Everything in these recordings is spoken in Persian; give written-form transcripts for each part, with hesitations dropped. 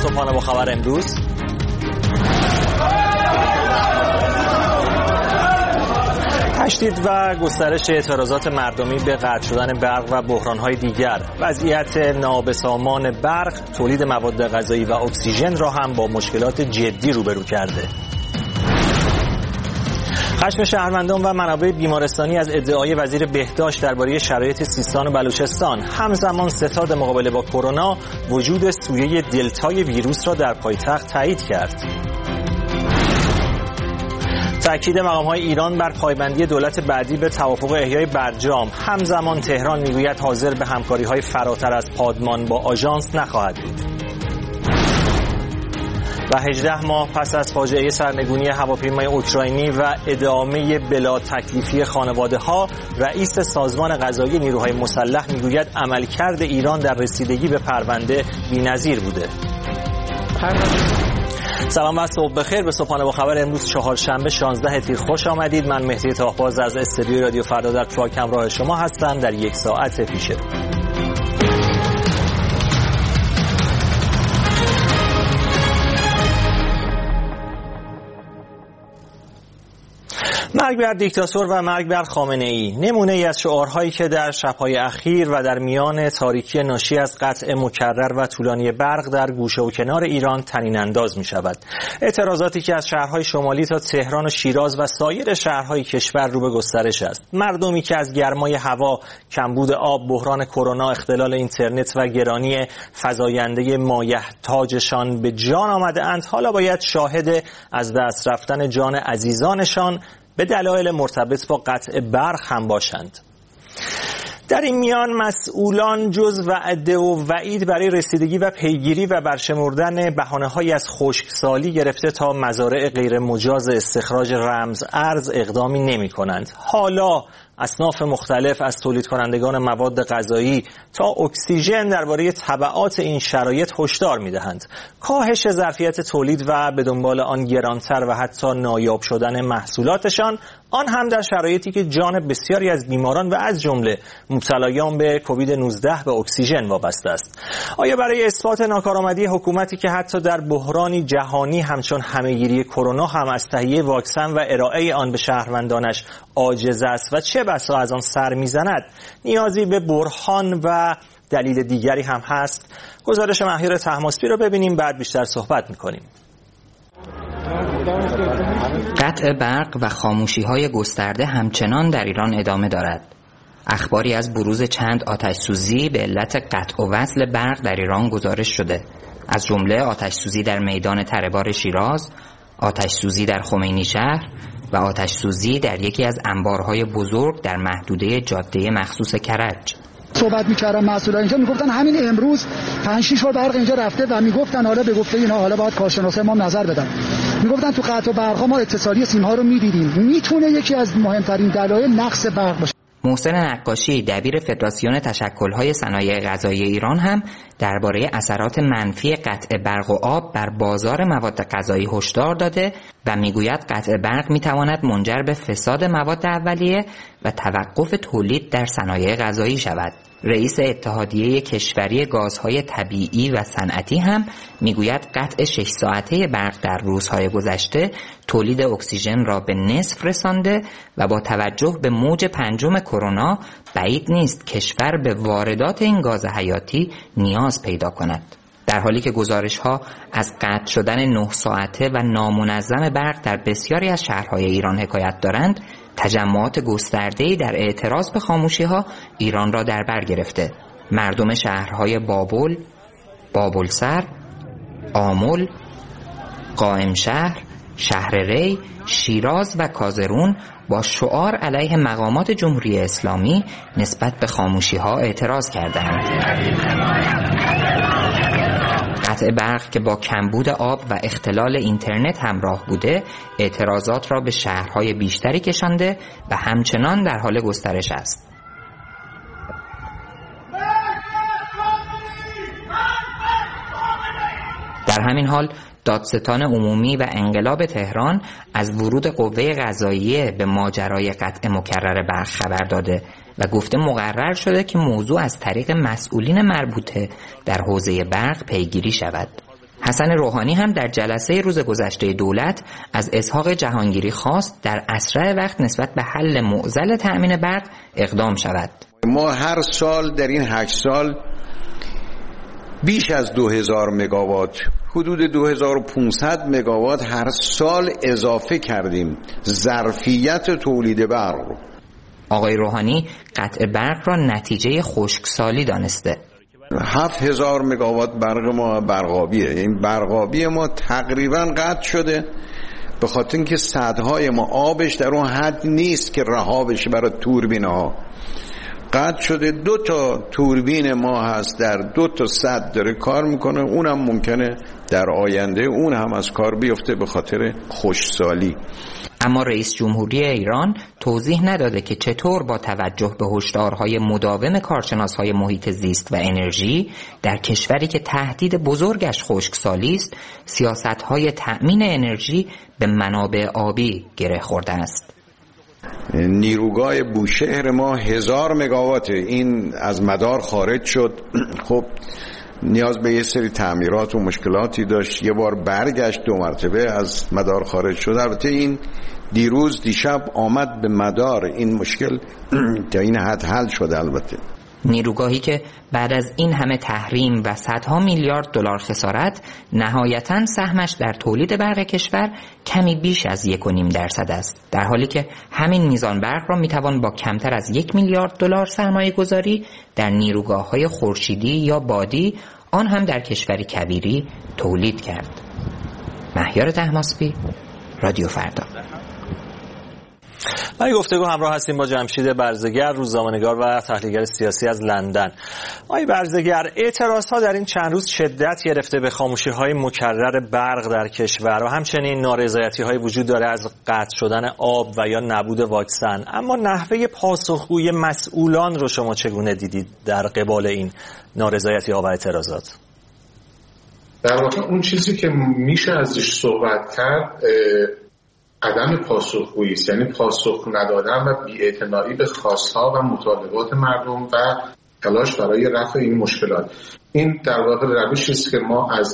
صبحانه با خبر امروز. تشدید و گسترش اعتراضات مردمی به قطع شدن برق و بحران‌های دیگر، وضعیت نابسامان برق، تولید مواد غذایی و اکسیژن را هم با مشکلات جدی روبرو کرده. خشم شهروندان و منابع بیمارستانی از ادعای وزیر بهداشت درباره شرایط سیستان و بلوچستان. همزمان ستاد مقابله با کرونا وجود سویه دلتای ویروس را در پایتخت تایید کرد. تأکید مقام‌های ایران بر پایبندی دولت بعدی به توافق احیای برجام. همزمان تهران میگوید حاضر به همکاری‌های فراتر از پادمان با آژانس نخواهد بود. و 18 ماه پس از فاجعه سرنگونی هواپیمای اوکراینی و ادامه بلا تکلیفی خانواده‌ها، رئیس سازمان قضایی نیروهای مسلح میگوید عملکرد ایران در رسیدگی به پرونده بی‌نظیر بوده. سلام و صبح بخیر. به صبحانه با خبر امروز چهارشنبه 16 تیر خوش آمدید. من مهدی طاهباز از استودیوی رادیو فردا در تراک همراه شما هستم در یک ساعت پیش رو. مرگ بر دیکتاتور و مرگ بر خامنه‌ای، نمونه ای از شعارهایی که در شب‌های اخیر و در میان تاریکی ناشی از قطع مکرر و طولانی برق در گوشه و کنار ایران طنین انداز می شود. اعتراضاتی که از شهرهای شمالی تا تهران و شیراز و سایر شهرهای کشور رو به گسترش است. مردمی که از گرمای هوا، کمبود آب، بحران کرونا، اختلال اینترنت و گرانی فزاینده مایحتاجشان به جان آمده اند، حالا باید شاهد از دست رفتن جان عزیزانشان به دلایل مرتبط با قطع برق هم باشند. در این میان مسئولان جز وعده و وعید برای رسیدگی و پیگیری و برشمردن بهانه‌هایی از خشکسالی گرفته تا مزارع غیر مجاز استخراج رمز ارز اقدامی نمی‌کنند. حالا اصناف مختلف از تولید کنندگان مواد غذایی تا اکسیژن درباره تبعات این شرایط هشدار می‌دهند. کاهش ظرفیت تولید و به دنبال آن گرانتر و حتی نایاب شدن محصولاتشان، آن هم در شرایطی که جان بسیاری از بیماران و از جمله مبتلایان به کووید 19 به اکسیژن وابسته است. آیا برای اثبات ناکارآمدی حکومتی که حتی در بحرانی جهانی همچون همه‌گیری کرونا هم از تهیه واکسن و ارائه آن به شهروندانش عاجز است و چه بسا از آن سر میزند، نیازی به برهان و دلیل دیگری هم هست؟ گزارش مهیار طهماسبی رو ببینیم، بعد بیشتر صحبت می‌کنیم. قطع برق و خاموشی‌های گسترده همچنان در ایران ادامه دارد. اخباری از بروز چند آتش‌سوزی به علت قطع و وصل برق در ایران گزارش شده، از جمله آتش‌سوزی در میدان تره‌بار شیراز، آتش‌سوزی در خمینی شهر و آتش‌سوزی در یکی از انبارهای بزرگ در محدوده جاده مخصوص کرج. صحبت می‌کردم مسئولان اینجا میگفتن همین امروز 5-6 بار برق اینجا رفته و میگفتن حالا به گفته اینا حالا باید کارشناسای ما نظر بدن. میگفتن تو قطع برق‌ها ما اتصالی سیم‌ها رو می‌دیدیم. میتونه یکی از مهمترین دلایل نقص برق باشه. محسن نقاشی دبیر فدراسیون تشکل‌های صنایع غذایی ایران هم درباره اثرات منفی قطع برق و آب بر بازار مواد غذایی هشدار داده و میگوید قطع برق میتواند منجر به فساد مواد اولیه و توقف تولید در صنایع غذایی شود. رئیس اتحادیه کشوری گازهای طبیعی و صنعتی هم میگوید قطع 6 ساعته برق در روزهای گذشته تولید اکسیژن را به نصف رسانده و با توجه به موج 5 کرونا بعید نیست کشور به واردات این گاز حیاتی نیاز پیدا کند. در حالی که گزارش‌ها از قطع شدن 9 ساعته و نامنظم برق در بسیاری از شهرهای ایران حکایت دارند، تجمعات گسترده‌ای در اعتراض به خاموشی‌ها ایران را در بر گرفته. مردم شهرهای بابل، بابلسر، آمل، قائمشهر، شهر ری، شیراز و کازرون با شعار علیه مقامات جمهوری اسلامی نسبت به خاموشی‌ها اعتراض کردند. قطع برق که با کمبود آب و اختلال اینترنت همراه بوده، اعتراضات را به شهرهای بیشتری کشانده و همچنان در حال گسترش است. در همین حال دادستان عمومی و انقلاب تهران از ورود قوه قضاییه به ماجرای قطع مکرر برق خبر داده و گفته مقرر شده که موضوع از طریق مسئولین مربوطه در حوزه برق پیگیری شود. حسن روحانی هم در جلسه روز گذشته دولت از اسحاق جهانگیری خواست در اسرع وقت نسبت به حل معضل تأمین برق اقدام شود. ما هر سال در این 8 سال بیش از 2000 مگاوات، حدود 2500 مگاوات هر سال اضافه کردیم ظرفیت تولید برق رو. آقای روحانی قطع برق را نتیجه خشکسالی دانسته. 7000 مگاوات برق ما برقابیه، این برقابی ما تقریبا قطع شده به خاطر اینکه سدهای ما آبش در اون حد نیست که رها بشه برای توربین‌ها. قطع شده. 2 تا توربین ما هست در 2 تا سد داره کار میکنه، اونم ممکنه در آینده اون هم از کار بیفته به خاطر خشکسالی. اما رئیس جمهوری ایران توضیح نداده که چطور با توجه به هشدارهای مداوم کارشناسهای محیط زیست و انرژی در کشوری که تهدید بزرگش خشکسالی است، سیاستهای تأمین انرژی به منابع آبی گره خورده است. نیروگاه بوشهر ما 1000 مگاواته، این از مدار خارج شد. خب نیاز به یه سری تعمیرات و مشکلاتی داشت، یه بار برگشت 2 مرتبه از مدار خارج شد. البته این دیشب آمد به مدار، این مشکل تا این حد حل شده. البته نیروگاهی که بعد از این همه تحریم و صدها میلیارد دلار خسارت نهایتاً سهمش در تولید برق کشور کمی بیش از 1.5% است، در حالی که همین میزان برق را میتوان با کمتر از 1 میلیارد دلار سرمایه گذاری در نیروگاه‌های خورشیدی یا بادی، آن هم در کشوری کبیری، تولید کرد. مهیار طهماسبی، رادیو فردا. برای گفتگو همراه هستیم با جمشید برزگر، روزنامه‌نگار و تحلیلگر سیاسی از لندن. آقای برزگر، اعتراضها در این چند روز شدت گرفته به خاموشی‌های مکرر برق در کشور و همچنین نارضایتی‌های وجود داره از قطع شدن آب و یا نبود واکسن. اما نحوه پاسخگوی مسئولان رو شما چگونه دیدید در قبال این نارضایتی‌ها و اعتراضات؟ در واقع اون چیزی که میشه ازش صحبت کرد عدم پاسخگویی است، یعنی پاسخ ندادن و بی‌اعتنایی به خواست‌ها و مطالبات مردم و تلاش برای رفع این مشکلات. این در واقع روشی است که ما از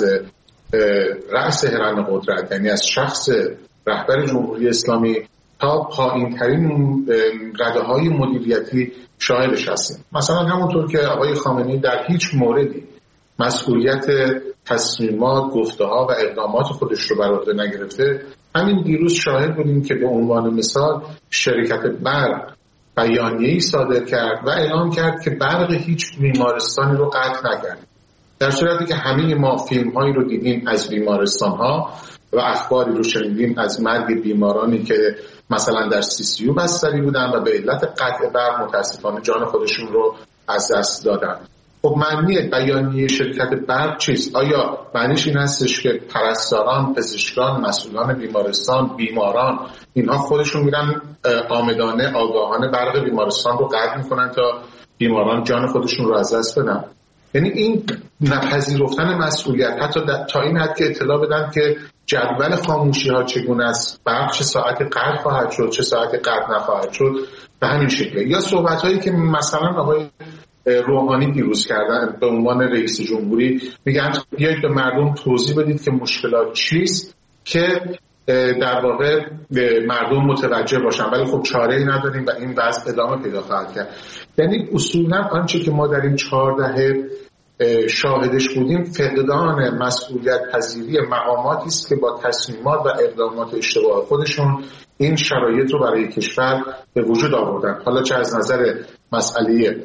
رأس هرم قدرت، یعنی از شخص رهبر جمهوری اسلامی تا پایین‌ترین رده‌های مدیریتی شاهدش هستیم. مثلا همونطور که آقای خامنه‌ای در هیچ موردی مسئولیت تصمیمات، گفته‌ها و اقدامات خودش رو بر عهده نگرفته، همین دیروز شاهد بودیم که به عنوان مثال شرکت برق بیانیه‌ای صادر کرد و اعلام کرد که برق هیچ بیمارستانی رو قطع نکرد، در صورتی که همه ما فیلم‌هایی رو دیدیم از بیمارستان‌ها و اخباری رو شنیدیم از مرگ بیمارانی که مثلا در CCU بستری بودن و به علت قطع برق متاسفانه جان خودشون رو از دست دادن. خب معنی بیانیه شرکت برق چیست؟ آیا معنیش این هستش که پرستاران، پزشکان، مسئولان بیمارستان، بیماران اینها خودشون میرن آمدانه آگاهانه برق بیمارستان رو قطع میکنن تا بیماران جان خودشون رو از دست بدن؟ یعنی این نپذیرفتن مسئولیت، حتی تا این حد که اطلاع بدن که جدول خاموشی ها چگونه است، برق چه ساعتی قطع خواهد شد، چه ساعتی قطع نخواهد شد، به همین شکله. یا صحبت هایی که مثلا آقای روحانی دیروز کردن به عنوان رئیس جمهوری، میگن بیایید به مردم توضیح بدید که مشکلات چیست که در واقع مردم متوجه باشن، ولی خب چاره‌ای نداریم و این وضع ادامه پیدا خواهد کرد. یعنی اصولا آنچه که ما در این 4 دهه شاهدش بودیم فقدان مسئولیت پذیری مقاماتی است که با تصمیمات و اقدامات اشتباه خودشون این شرایط رو برای کشور به وجود آوردن، حالا چه از نظر مسئله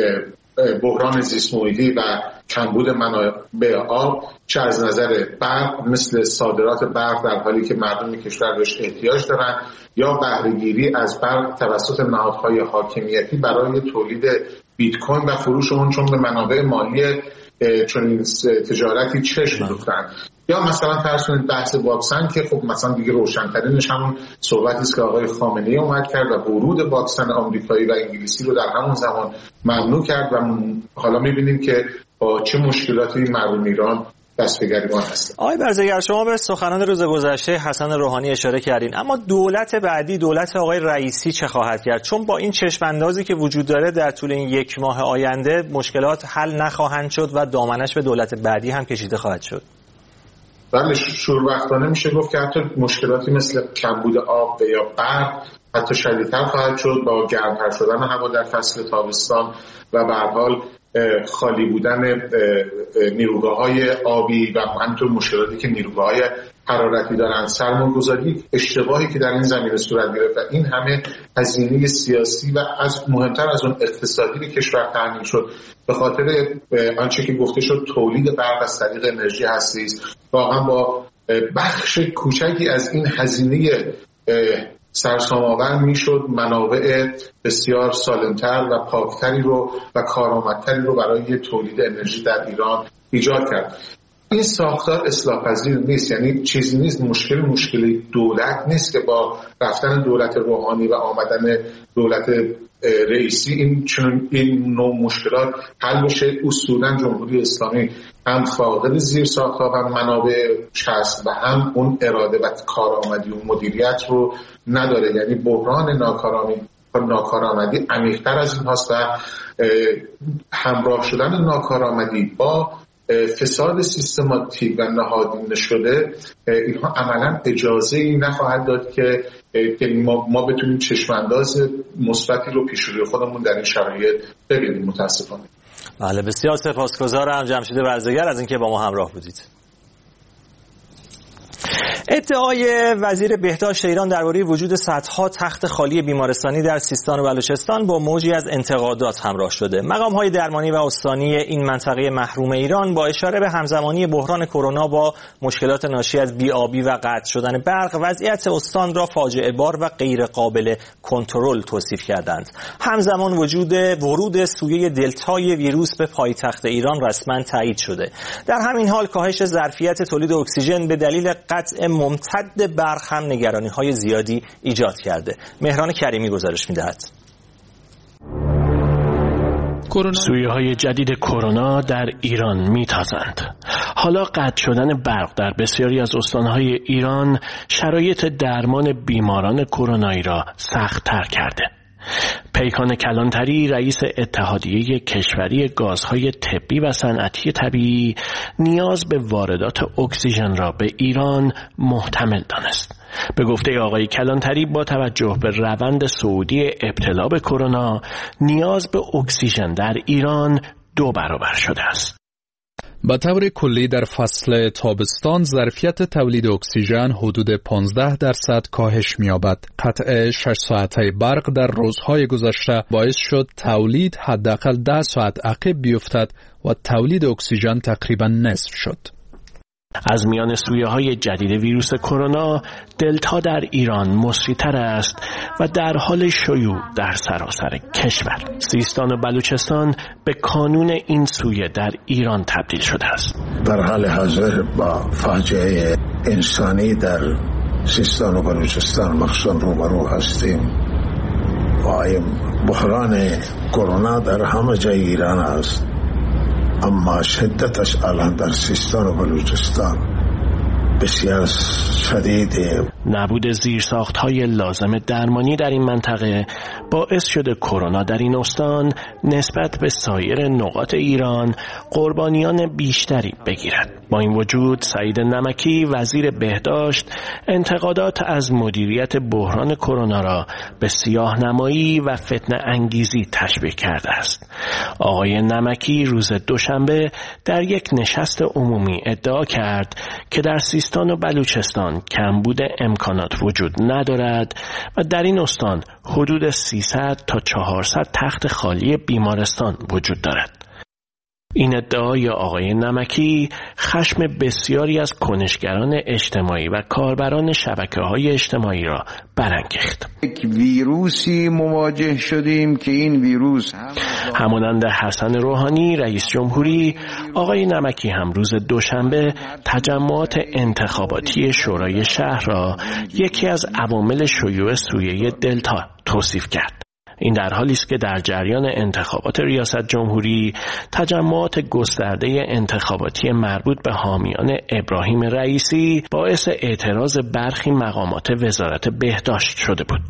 بحران زیست محیطی و کمبود منابع آب، چه از نظر برق مثل صادرات برق در حالی که مردم کشور بهش احتیاج دارن، یا بهره‌گیری از برق توسط نهادهای حاکمیتی برای تولید بیت کوین و فروش اون، چون به منابع مالی چون تجارتی چشم دوختن. یا مثلا فرض کنید بحث واکسن که خب مثلا دیگه روشن‌ترینش همون صحبتی است که آقای خامنه‌ای اومد کرد و ورود واکسن آمریکایی و انگلیسی رو در همون زمان ممنوع کرد و حالا می‌بینیم که با چه مشکلاتی مردم ایران دست به گریبان هستند. آقای برزگر، شما به سخنان روز گذشته حسن روحانی اشاره کردین، اما دولت بعدی، دولت آقای رئیسی چه خواهد کرد؟ چون با این چشم‌اندازی که وجود داره در طول این 1 ماه آینده مشکلات حل نخواهند شد و دامنش به دولت بعدی هم کشیده خواهد شد. ولی شوربختانه میشه گفت که حتی مشکلاتی مثل کمبود آب یا برق حتی شدیدتر خواهد شد با گرمتر شدن هوا در فصل تابستان و به هر حال خالی بودن نیروگاه‌های آبی و همینطور مشکلاتی که نیروگاه‌های حرارتی دارن، سرمایه‌گذاری اشتباهی که در این زمینه صورت گرفت و این همه هزینه سیاسی و از مهمتر از اون اقتصادی به کشور تحمیل شد به خاطر آنچه که گفته شد تولید برق از طریق انرژی هستی است. واقعا با بخش کوچکی از این هزینه سرسام‌آور میشد منابع بسیار سالمتر و پاکتری رو و کارآمدتری رو برای تولید انرژی در ایران ایجاد کرد. این ساختار اصلاح پذیر نیست، یعنی چیزی نیست، مشکل دولت نیست که با رفتن دولت روحانی و آمدن دولت رئیسی این نوع مشکلات حل بشه. اصولا جمهوری اسلامی هم فاقد زیر ساختها و منابع هست و هم اون اراده و کارآمدی و مدیریت رو نداره، یعنی بحران ناکارآمدی عمیق‌تر از این هست و همراه شدن ناکارآمدی با فساد سیستماتیک و نهادینه شده اینها عملا اجازه ای نخواهد داد که ما بتونیم چشمانداز مثبتی رو پیش روی خودمون در این شرایط ببینیم. متاسفانه. بله، بسیار سپاسگزارم جمشید برزگر از اینکه با ما همراه بودید. ادعای وزیر بهداشت ایران درباره وجود صدها تخت خالی بیمارستانی در سیستان و بلوچستان با موجی از انتقادات همراه شده. مقام‌های درمانی و استانی این منطقه محروم ایران با اشاره به همزمانی بحران کرونا با مشکلات ناشی از بی‌آبی و قطع شدن برق، وضعیت استان را فاجعه بار و غیر قابل کنترل توصیف کردند. همزمان ورود سویه دلتای ویروس به پایتخت ایران رسما تایید شده. در همین حال کاهش ظرفیت تولید اکسیژن به دلیل قطع ممتد برق هم نگرانی‌های زیادی ایجاد کرده. مهران کریمی گزارش می‌دهد. سویه‌های جدید کرونا در ایران میتازند. حالا قطع شدن برق در بسیاری از استان‌های ایران شرایط درمان بیماران کرونایی را سخت‌تر کرده. پیکان کلانتری رئیس اتحادیه کشوری گازهای طبی و صنعتی طبیعی نیاز به واردات اکسیژن را به ایران محتمل دانست. به گفته آقای کلانتری با توجه به روند صعودی ابتلا به کرونا نیاز به اکسیژن در ایران 2 برابر شده است. به طور کلی در فصل تابستان ظرفیت تولید اکسیژن حدود 15% کاهش می‌یابد. قطع 6 ساعته برق در روزهای گذشته باعث شد تولید حداقل 10 ساعت عقب بیفتد و تولید اکسیژن تقریبا نصف شد. از میان سویه‌های جدید ویروس کرونا، دلتا در ایران مصری‌تر است و در حال شیوع در سراسر کشور. سیستان و بلوچستان به کانون این سویه در ایران تبدیل شده است. در حال حاضر با فاجعه انسانی در سیستان و بلوچستان مخصوصا روبرو هستیم و بحران کرونا در همه جای ایران است، اما شدتش الان در سیستان و بلوچستان بسیار شدیده. نبود زیرساخت‌های لازم درمانی در این منطقه باعث شده کرونا در این استان نسبت به سایر نقاط ایران قربانیان بیشتری بگیرد. با این وجود سعید نمکی وزیر بهداشت انتقادات از مدیریت بحران کرونا را به سیاه‌نمایی و فتنه انگیزی تشبیه کرده است. آقای نمکی روز دوشنبه در یک نشست عمومی ادعا کرد که در سیستان و بلوچستان کمبود امکانات وجود ندارد و در این استان حدود 300 تا 400 تخت خالی بیمارستان وجود دارد. این ادعای آقای نمکی خشم بسیاری از کنشگران اجتماعی و کاربران شبکه‌های اجتماعی را برانگیخت. یک ویروسی مواجه شدیم که این ویروس همانند حسن روحانی رئیس جمهوری، آقای نمکی هم روز دوشنبه تجمعات انتخاباتی شورای شهر را یکی از عوامل شیوع سویه دلتا توصیف کرد. این در حالی است که در جریان انتخابات ریاست جمهوری تجمعات گسترده انتخاباتی مربوط به حامیان ابراهیم رئیسی باعث اعتراض برخی مقامات وزارت بهداشت شده بود.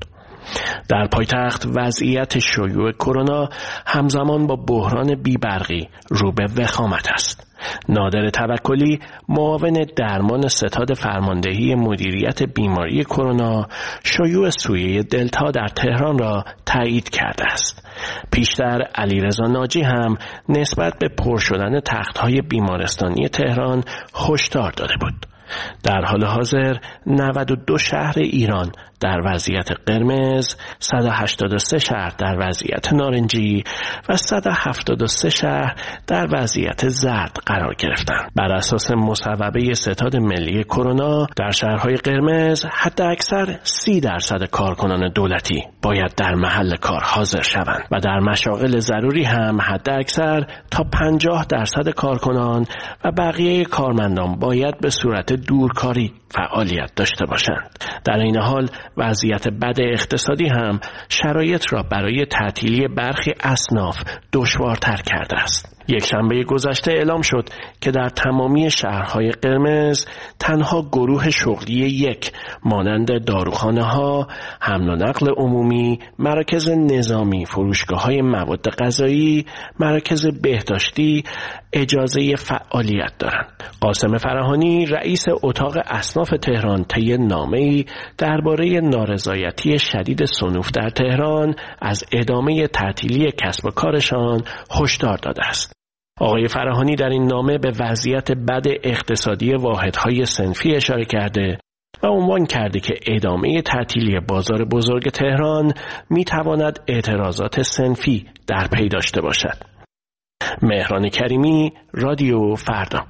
در پایتخت وضعیت شیوع کرونا همزمان با بحران بیبرقی رو به وخامت است. نادر توکلی معاون درمان ستاد فرماندهی مدیریت بیماری کرونا شیوع سویه دلتا در تهران را تایید کرده است. پیشتر علیرضا ناجی هم نسبت به پر شدن تخت‌های بیمارستانی تهران هشدار داده بود. در حال حاضر 92 شهر ایران در وضعیت قرمز، 183 شهر در وضعیت نارنجی و 173 شهر در وضعیت زرد قرار گرفتند. بر اساس مصوبه ستاد ملی کرونا در شهرهای قرمز حداکثر 30% کارکنان دولتی باید در محل کار حاضر شوند و در مشاغل ضروری هم حداکثر تا 50% کارکنان و بقیه کارمندان باید به صورت دورکاری فعالیت داشته باشند. در این حال وضعیت بد اقتصادی هم شرایط را برای تعطیلی برخی اصناف دشوارتر کرده است. یک شنبه گذشته اعلام شد که در تمامی شهرهای قرمز تنها گروه شغلی یک مانند داروخانه‌ها، حمل و نقل عمومی، مراکز نظامی، فروشگاه‌های مواد غذایی، مراکز بهداشتی اجازه فعالیت دارند. قاسم فرهانی رئیس اتاق اصناف تهران طی نامه‌ای درباره نارضایتی شدید صنوف در تهران از ادامه تعطیلی کسب و کارشان هشدار داده است. آقای فرهانی در این نامه به وضعیت بد اقتصادی واحدهای صنفی اشاره کرده و عنوان کرده که ادامه تعطیلی بازار بزرگ تهران میتواند اعتراضات صنفی در پی داشته باشد. مهران کریمی، رادیو فردا.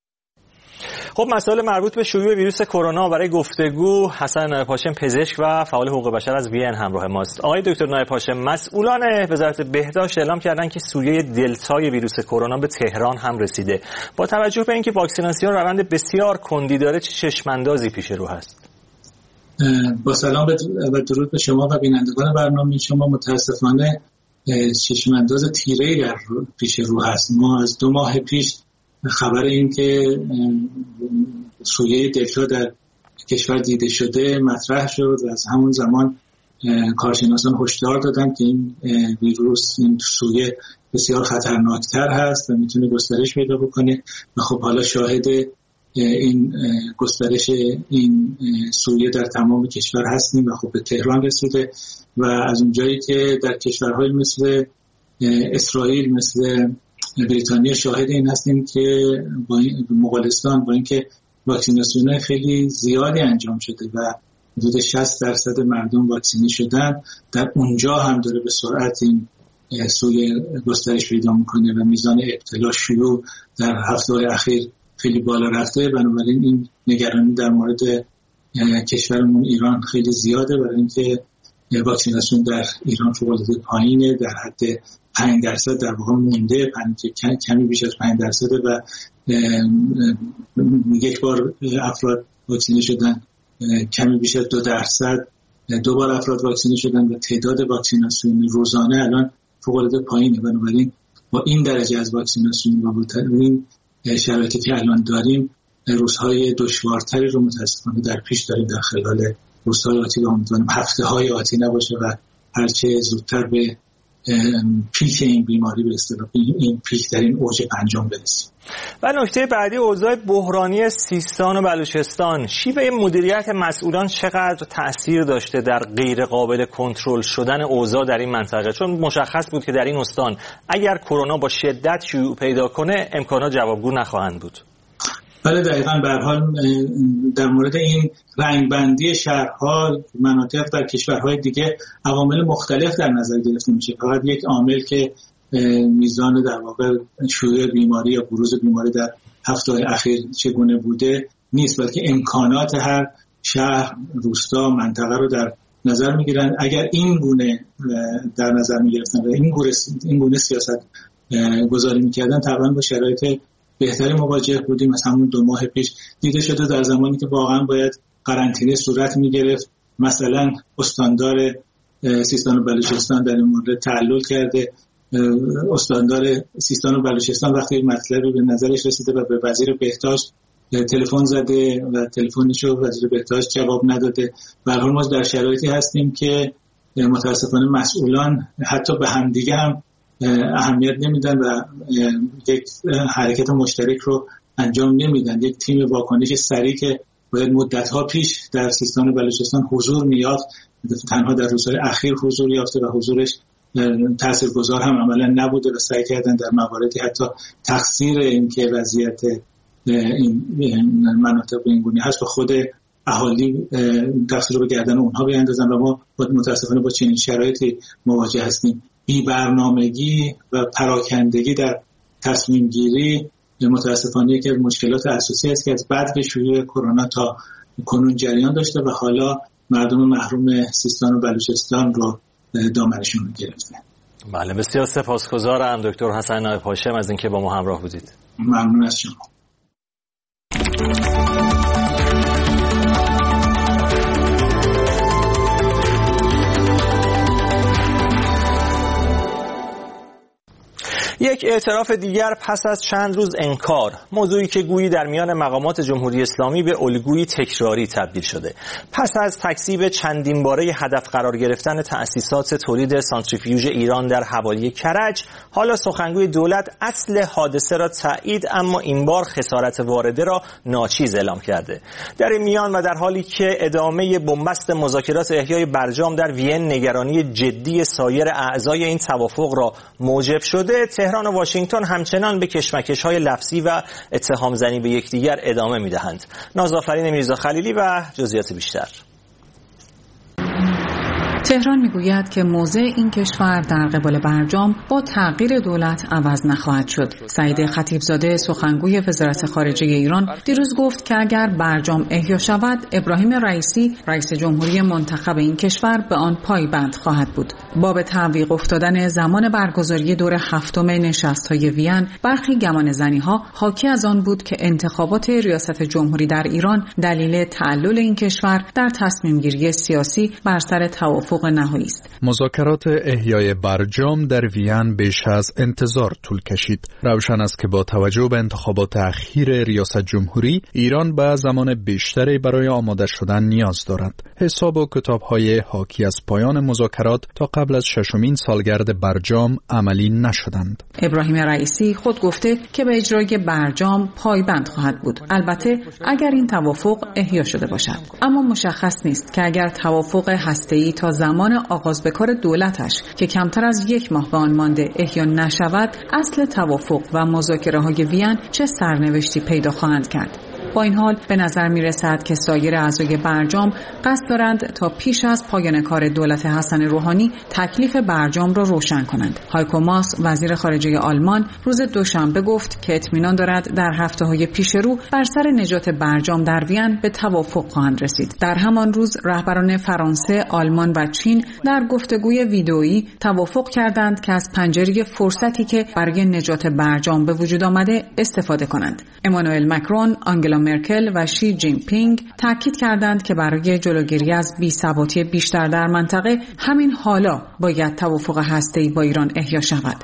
خب مسائل مربوط به شیوع ویروس کرونا برای گفتگو حسن نایب هاشم پزشک و فعال حقوق بشر از وین همراه ماست. آقای دکتر نایب هاشم، مسئولان وزارت بهداشت اعلام کردند که سویه دلتای ویروس کرونا به تهران هم رسیده. با توجه به اینکه واکسیناسیون روند بسیار کندی داره، چه چشم‌اندازی پیش رو هست؟ با سلام و درود به شما و بینندگان برنامه شما. متاسفانه چشم‌انداز تیره‌ای در پیش رو هست. ما از 2 ماه پیش خبر این که سویه دلتا در کشور دیده شده مطرح شد و از همون زمان کارشناسان هشدار دادن که این ویروس، این سویه بسیار خطرناکتر هست و میتونه گسترش پیدا بکنه و خب حالا شاهد این گسترش این سویه در تمام کشور هستیم و خب به تهران رسیده و از اونجایی که در کشورهای مثل اسرائیل، مثل بریتانیا شاهد این هستیم که با مغولستان با اینکه واکسیناسیون خیلی زیادی انجام شده و حدود 60% مردم واکسینی شدن، در اونجا هم داره به سرعت این سویه گسترش پیدا میکنه و میزان ابتلا شیوع در هفته‌های اخیر خیلی بالا رفته. بنابراین این نگرانی در مورد کشورمون ایران خیلی زیاده، برای اینکه واکسیناسیون در ایران فوق‌العاده پایینه، در حد 5% در واقع مونده، کمی بیش از 5% و یک بار افراد واکسینه شدن، کمی بیش از 2%، 2 بار افراد واکسینه شدن و تعداد واکسیناسیون روزانه الان فوق‌العاده پایینه. بنابراین با این درجه از واکسیناسیون و با این شرایطی که الان داریم، روزهای دشوارتری رو متاسفانه در پیش داریم در خلال روزهای آتی و امیدواریم هفته‌های آتی نباشه و هرچه زودتر به پیک این بیماری، به اصطلاح این پیک در این اوج پنجم برسیم. و نکته بعدی، اوضاع بحرانی سیستان و بلوچستان. شیوه مدیریت مسئولان چقدر تأثیر داشته در غیر قابل کنترل شدن اوضاع در این منطقه؟ چون مشخص بود که در این استان اگر کرونا با شدت شیوع پیدا کنه امکانات جوابگو نخواهند بود. بله دقیقاً. به هر حال در مورد این رنگبندی شهرها، مناطق در کشورهای دیگه عوامل مختلف در نظر گرفته میشه. فقط یک عامل که میزان در واقع شیوع بیماری یا بروز بیماری در هفته‌های اخیر چگونه بوده نیست، بلکه امکانات هر شهر، روستا، منطقه رو در نظر میگیرن. اگر این گونه در نظر میگرفتن و این گونه سیاست گذاری میکردن، طبعا با شرایط بهتری مواجه بودیم. از همون 2 ماه پیش دیده شده در زمانی که واقعا باید قرنطینه صورت میگرفت، مثلا استاندار سیستان و بلوچستان در این مورد تعلل کرده. استاندار سیستان و بلوچستان وقتی مطلبی به نظرش رسیده و به وزیر بهداشت تلفن زده و تلفنشو وزیر بهداشت جواب نداده. به هر حال ما در شرایطی هستیم که متاسفانه مسئولان حتی به همدیگه هم اهمیت نمیدن و یک حرکت مشترک رو انجام نمیدن. یک تیم واکنش سریع که باید مدت‌ها پیش در سیستان و بلوچستان حضور می‌یافت، تنها در روزهای اخیر حضور یافته و حضورش تاثیرگذار هم عملا نبوده و سعی کردن در مواردی حتی تقصیر این که وضعیت این مناطق به این گونه هست و خود اهالی تقصیر رو به گردن اونها بیاندازن و ما متاسفانه با چنین شرایطی مواجه هستیم. بی برنامگی و پراکندگی در تصمیم گیری متاسفانه که مشکلات اساسی است که از بعد شیوع کرونا تا کنون جریان داشته و حالا مردم محروم سیستان و بلوچستان رو دامنشون گرفته. بله، بسیار سپاسگزارم دکتر حسن نایب هاشم از اینکه با ما همراه بودید. ممنون از شما. یک اعتراف دیگر پس از چند روز انکار، موضوعی که گویی در میان مقامات جمهوری اسلامی به الگویی تکراری تبدیل شده. پس از تکذیب چندین باره هدف قرار گرفتن تأسیسات تولید سانتریفیوژ ایران در حوالی کرج، حالا سخنگوی دولت اصل حادثه را تایید اما این بار خسارت وارده را ناچیز اعلام کرده. در این میان و در حالی که ادامه بنبست مذاکرات احیای برجام در وین نگرانی جدی سایر اعضای این توافق را موجب شده، تهران و واشنگتن همچنان به کشمکش‌های لفظی و اتهام زنی به یکدیگر ادامه می‌دهند. نازآفرین میرزا خلیلی و جزئیات بیشتر. تهران میگوید که موضع این کشور در قبال برجام با تغییر دولت عوض نخواهد شد. سعید خطیبزاده سخنگوی وزارت خارجه ایران دیروز گفت که اگر برجام احیا شود، ابراهیم رئیسی رئیس جمهوری منتخب این کشور به آن پایبند خواهد بود. با به تعویق افتادن زمان برگزاری دور هفتم نشست‌های وین، برخی گمانه‌زنی‌ها حاکی از آن بود که انتخابات ریاست جمهوری در ایران دلیل تعلل این کشور در تصمیم‌گیری سیاسی بر سر توافق نهایی است. مذاکرات احیای برجام در وین بیش از انتظار طول کشید. روشن است که با توجه به انتخابات اخیر ریاست جمهوری، ایران به زمان بیشتری برای آماده شدن نیاز دارد. حساب و کتاب‌های حاکی از پایان مذاکرات تا قبل از 6مین سالگرد برجام عملی نشدند. ابراهیم رئیسی خود گفته که به اجرای برجام پایبند خواهد بود، البته اگر این توافق احیا شده باشد. اما مشخص نیست که اگر توافق هسته‌ای تا زمان آغاز به کار دولتش که کمتر از 1 ماه به آن مانده احیا نشود، اصل توافق و مذاکره‌های وین چه سرنوشتی پیدا خواهند کرد. با این حال به نظر می رسد که سایر اعضای برجام قصد دارند تا پیش از پایان کار دولت حسن روحانی تکلیف برجام را روشن کنند. هایکو ماس وزیر خارجه آلمان روز دوشنبه گفت که اطمینان دارد در هفته‌های پیش رو بر سر نجات برجام در وین به توافق خواهند رسید. در همان روز رهبران فرانسه، آلمان و چین در گفتگوی ویدئویی توافق کردند که از پنجره فرصتی که برای نجات برجام به وجود آمده استفاده کنند. امانوئل مکرون، آنگلا مرکل و شی جین پینگ تاکید کردند که برای جلوگیری از بی‌ثباتی بیشتر در منطقه همین حالا باید توافق هسته‌ای با ایران احیا شود.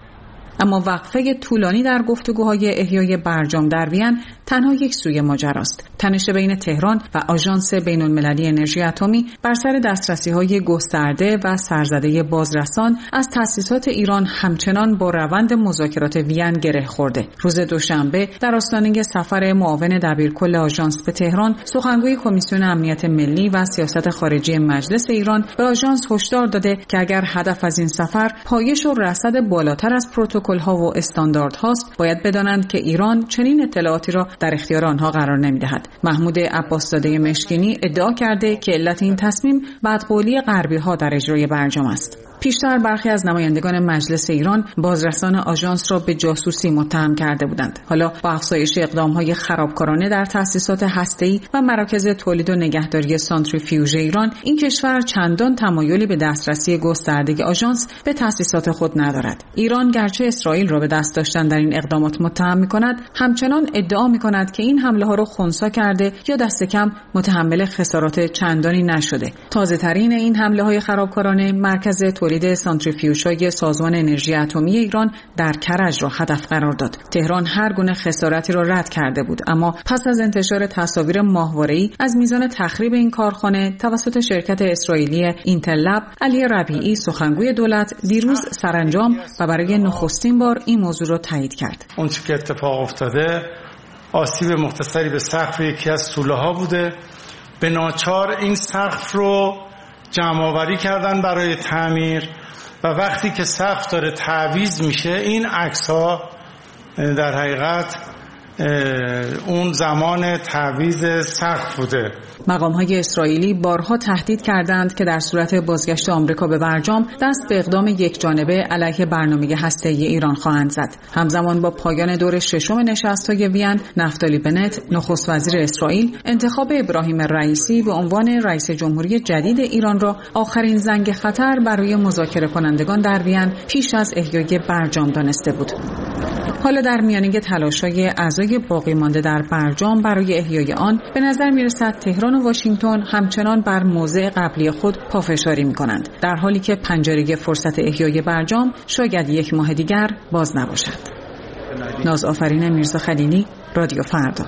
اما وقفه طولانی در گفتگوهای احیای برجام در وین تنها یک سوی ماجراست. تنش بین تهران و آژانس بین‌المللی انرژی اتمی بر سر دسترسی‌های گسترده و سرزده بازرسان از تأسیسات ایران همچنان با روند مذاکرات وین گره خورده. روز دوشنبه در آستانه سفر معاون دبیرکل آژانس به تهران، سخنگوی کمیسیون امنیت ملی و سیاست خارجی مجلس ایران به آژانس هشدار داده که اگر هدف از این سفر پایش و رصد بالاتر از پروتکل‌ها و استانداردهاست، باید بدانند که ایران چنین اطلاعاتی را در اختیار آنها قرار نمی‌دهد. محمود عباسزاده مشکینی ادعا کرده که علت این تصمیم بدقولی غربی‌ها در اجرای برجام است. پیشتر برخی از نمایندگان مجلس ایران بازرسان آژانس را به جاسوسی متهم کرده بودند. حالا با افزایش اقدام‌های خرابکارانه در تأسیسات هسته‌ای و مراکز تولید و نگهداری سانتریفیوژ ایران، این کشور چندان تمایلی به دسترسی گسترده آژانس به تأسیسات خود ندارد. ایران گرچه اسرائیل را به دست داشتن در این اقدامات متهم می‌کند، همچنان ادعا می‌کند که این حمله‌ها را خنثی کرده یا دست کم متحمل خسارات چندانی نشده. تازه‌ترین این حمله‌های خرابکارانه مرکز تولید سانتریفیوژهای سازمان انرژی اتمی ایران در کرج را هدف قرار داد. تهران هر گونه خسارتی را رد کرده بود، اما پس از انتشار تصاویر ماهواره‌ای از میزان تخریب این کارخانه توسط شرکت اسرائیلی اینتل لب، علی ربیعی سخنگوی دولت دیروز سرانجام و برای نخستین بار این موضوع را تایید کرد. اون چیزی که اتفاق افتاده آسیب مختصری به سقف یکی از سوله‌ها بوده. به ناچار این سقف رو جمع‌آوری کردن برای تعمیر و وقتی که سقف داره تعویض میشه این عکس‌ها در حقیقت اون زمان تعویض سقف بوده. مقام‌های اسرائیلی بارها تهدید کردند که در صورت بازگشت آمریکا به برجام دست به اقدام یکجانبه علیه برنامه هسته‌ای ایران خواهند زد. همزمان با پایان دور ششم نشست‌های وین، نفتالی بنت، نخست وزیر اسرائیل، انتخاب ابراهیم رئیسی به عنوان رئیس جمهوری جدید ایران را آخرین زنگ خطر برای مذاکره کنندگان در وین پیش از احیای برجام دانسته بود. حالا در میانه تلاش‌های اعضای باقی مانده در برجام برای احیای آن به نظر می‌رسد تهران و واشنگتن همچنان بر موضع قبلی خود پافشاری می‌کنند، در حالی که پنجره فرصت احیای برجام شاید یک ماه دیگر باز نباشد. نازآفرین میرزا خلیلی، رادیو فردا.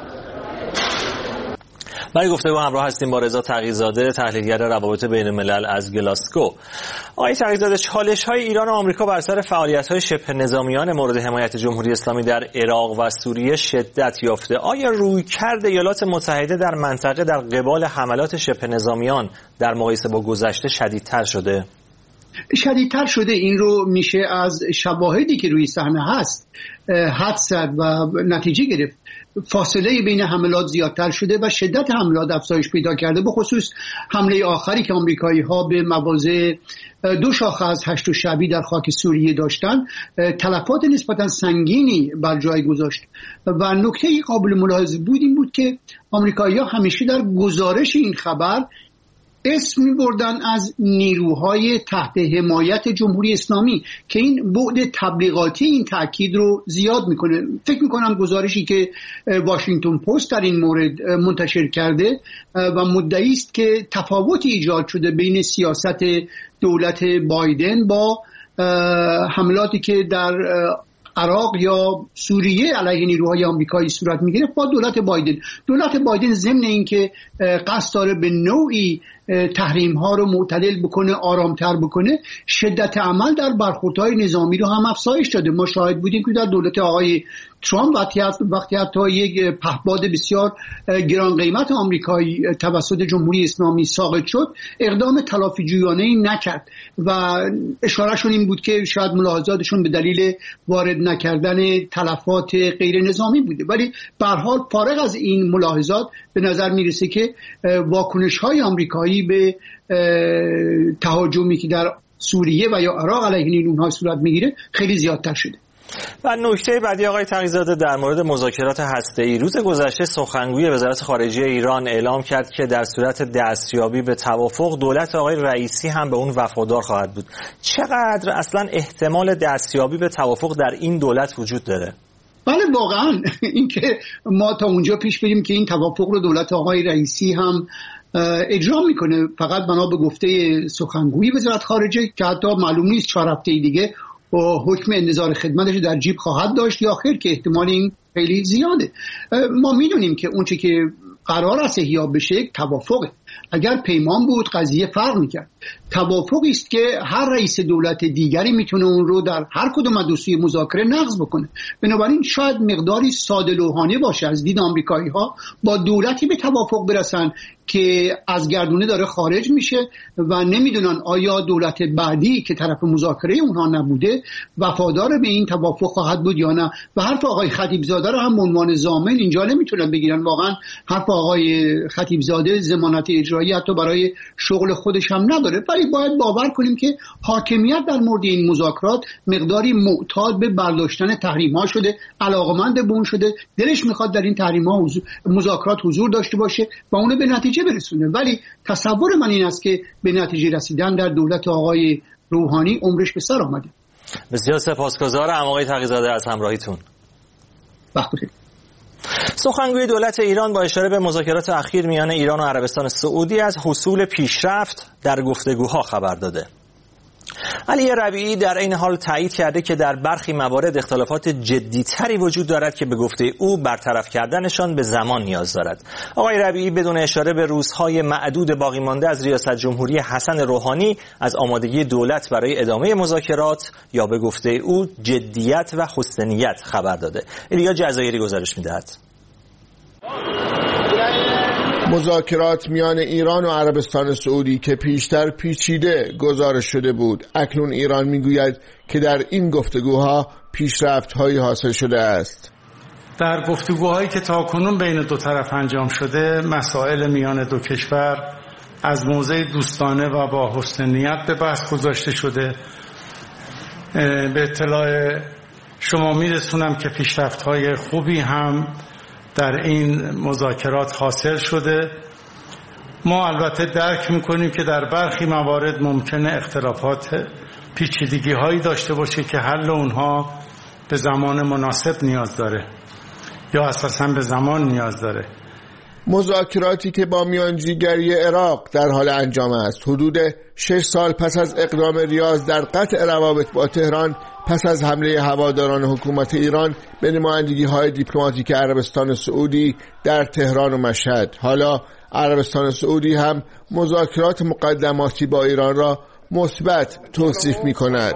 برای گفتگو همراه هستیم با رضا تقی‌زاده، تحلیلگر روابط بین الملل از گلاسگو. آقای تقی‌زاده، چالش‌های ایران و آمریکا بر سر فعالیت‌های شبه نظامیان مورد حمایت جمهوری اسلامی در عراق و سوریه شدت یافته. آیا رویکرد ایالات متحده در منطقه در قبال حملات شبه نظامیان در مقایسه با گذشته شدیدتر شده؟ شدیدتر شده. این رو میشه از شواهدی که روی صحنه هست حدس زد و نتیجه گرفت. فاصله بین حملات زیادتر شده و شدت حملات افزایش پیدا کرده، به خصوص حمله آخری که آمریکایی‌ها به مواضع دو شاخه از هشت شعبی در خاک سوریه داشتن تلفات نسبتا سنگینی بر جای گذاشت و نکته قابل ملاحظه بود این بود که آمریکایی‌ها همیشه در گزارش این خبر اسم می‌بردن از نیروهای تحت حمایت جمهوری اسلامی که این بعد تبلیغاتی این تأکید رو زیاد میکنه. فکر میکنم گزارشی که واشنگتن پست در این مورد منتشر کرده و مدعی است که تفاوتی ایجاد شده بین سیاست دولت بایدن با حملاتی که در عراق یا سوریه علیه نیروهای آمریکایی صورت میگیره با دولت بایدن ضمن اینکه قصد داره به نوعی تحریم ها رو معتدل بکنه، آرامتر بکنه، شدت عمل در برخوردهای نظامی رو هم افزایش داده. ما شاهد بودیم که در دولت آقای ترامپ وقتی حتی یک پهپاد بسیار گران قیمت آمریکایی توسط جمهوری اسلامی ساقط شد، اقدام تلافی جویانه‌ای نکرد و اشارهشون این بود که شاید ملاحظاتشون به دلیل وارد نکردن تلفات غیر نظامی بوده. ولی به هر حال فارغ از این ملاحظات به نظر میرسه که واکنش‌های آمریکایی به تهاجمی که در سوریه و یا عراق علیه نیروهای صورت میگیره خیلی زیادتر شده. و نکته بعدی آقای تقی‌زاده در مورد مذاکرات هسته‌ای، روز گذشته سخنگوی وزارت خارجه ایران اعلام کرد که در صورت دستیابی به توافق دولت آقای رئیسی هم به اون وفادار خواهد بود. چقدر اصلا احتمال دستیابی به توافق در این دولت وجود داره؟ بله واقعا اینکه ما تا اونجا پیش بریم که این توافق رو دولت آقای رئیسی هم اجرا میکنه فقط بنا به گفته سخنگوی وزارت خارجه که حتی معلوم نیست 4 هفته دیگه و حکم انتظار خدمتش در جیب خواهد داشت یا خیر، که احتمال این خیلی زیاده. ما میدونیم که اون چه که قرار است احیا بشه توافقه. اگر پیمان بود قضیه فرق میکرد. توافقی است که هر رئیس دولت دیگری میتونه اون رو در هر کدوم از دو سوی مذاکره نقض بکنه. بنابراین شاید مقداری ساده لوحانه باشه از دید آمریکایی‌ها با دولتی به توافق برسن که از گردونه داره خارج میشه و نمیدونن آیا دولت بعدی که طرف مذاکره اونها نبوده وفادار به این توافق خواهد بود یا نه. و حرف آقای خطیبزاده رو هم به عنوان ضامن اینجا نمیتونن بگیرن. واقعا حرف آقای خطیبزاده ضمانت اجرایی حتی برای شغل خودش هم نداره. ولی باید باور کنیم که حاکمیت در مورد این مذاکرات مقداری معتاد به برداشتن تحریم‌ها شده، علاقمند به اون شده، دلش میخواد در این تحریم‌ها مذاکرات حضور داشته باشه و اون به نتیجه برسونه. ولی تصور من این است که به نتیجه رسیدن در دولت آقای روحانی عمرش به سر آمده. بسیار سپاسگزارم آقای تقی‌زاده از همراهیتون. بخیر. سخنگوی دولت ایران با اشاره به مذاکرات اخیر میان ایران و عربستان سعودی از حصول پیشرفت در گفتگوها خبر داده. علی ربیعی در این حال تایید کرده که در برخی موارد اختلافات جدی‌تری وجود دارد که به گفته او برطرف کردنشان به زمان نیاز دارد. آقای ربیعی بدون اشاره به روزهای معدود باقی مانده از ریاست جمهوری حسن روحانی از آمادگی دولت برای ادامه مذاکرات یا به گفته او جدیت و حسن نیت خبر داده. ایلیا جزایری گزارش می‌دهد. مذاکرات میان ایران و عربستان سعودی که پیشتر پیچیده گزارش شده بود، اکنون ایران میگوید که در این گفتگوها پیشرفت‌هایی حاصل شده است. در گفتگوهایی که تاکنون بین دو طرف انجام شده، مسائل میان دو کشور از موضع دوستانه و با حسن نیت به بحث گذاشته شده. به اطلاع شما میرسونم که پیشرفت‌های خوبی هم در این مذاکرات حاصل شده. ما البته درک میکنیم که در برخی موارد ممکنه اختلافات پیچیدگی هایی داشته باشه که حل اونها به زمان مناسب نیاز داره یا اساساً به زمان نیاز داره. مذاکراتی که با میانجیگری عراق در حال انجام است، حدود 6 سال پس از اقدام ریاض در قطع روابط با تهران پس از حمله هواداران حکومت ایران به نمایندگی‌های دیپلماتیک عربستان سعودی در تهران و مشهد. حالا عربستان سعودی هم مذاکرات مقدماتی با ایران را مثبت توصیف می‌کند.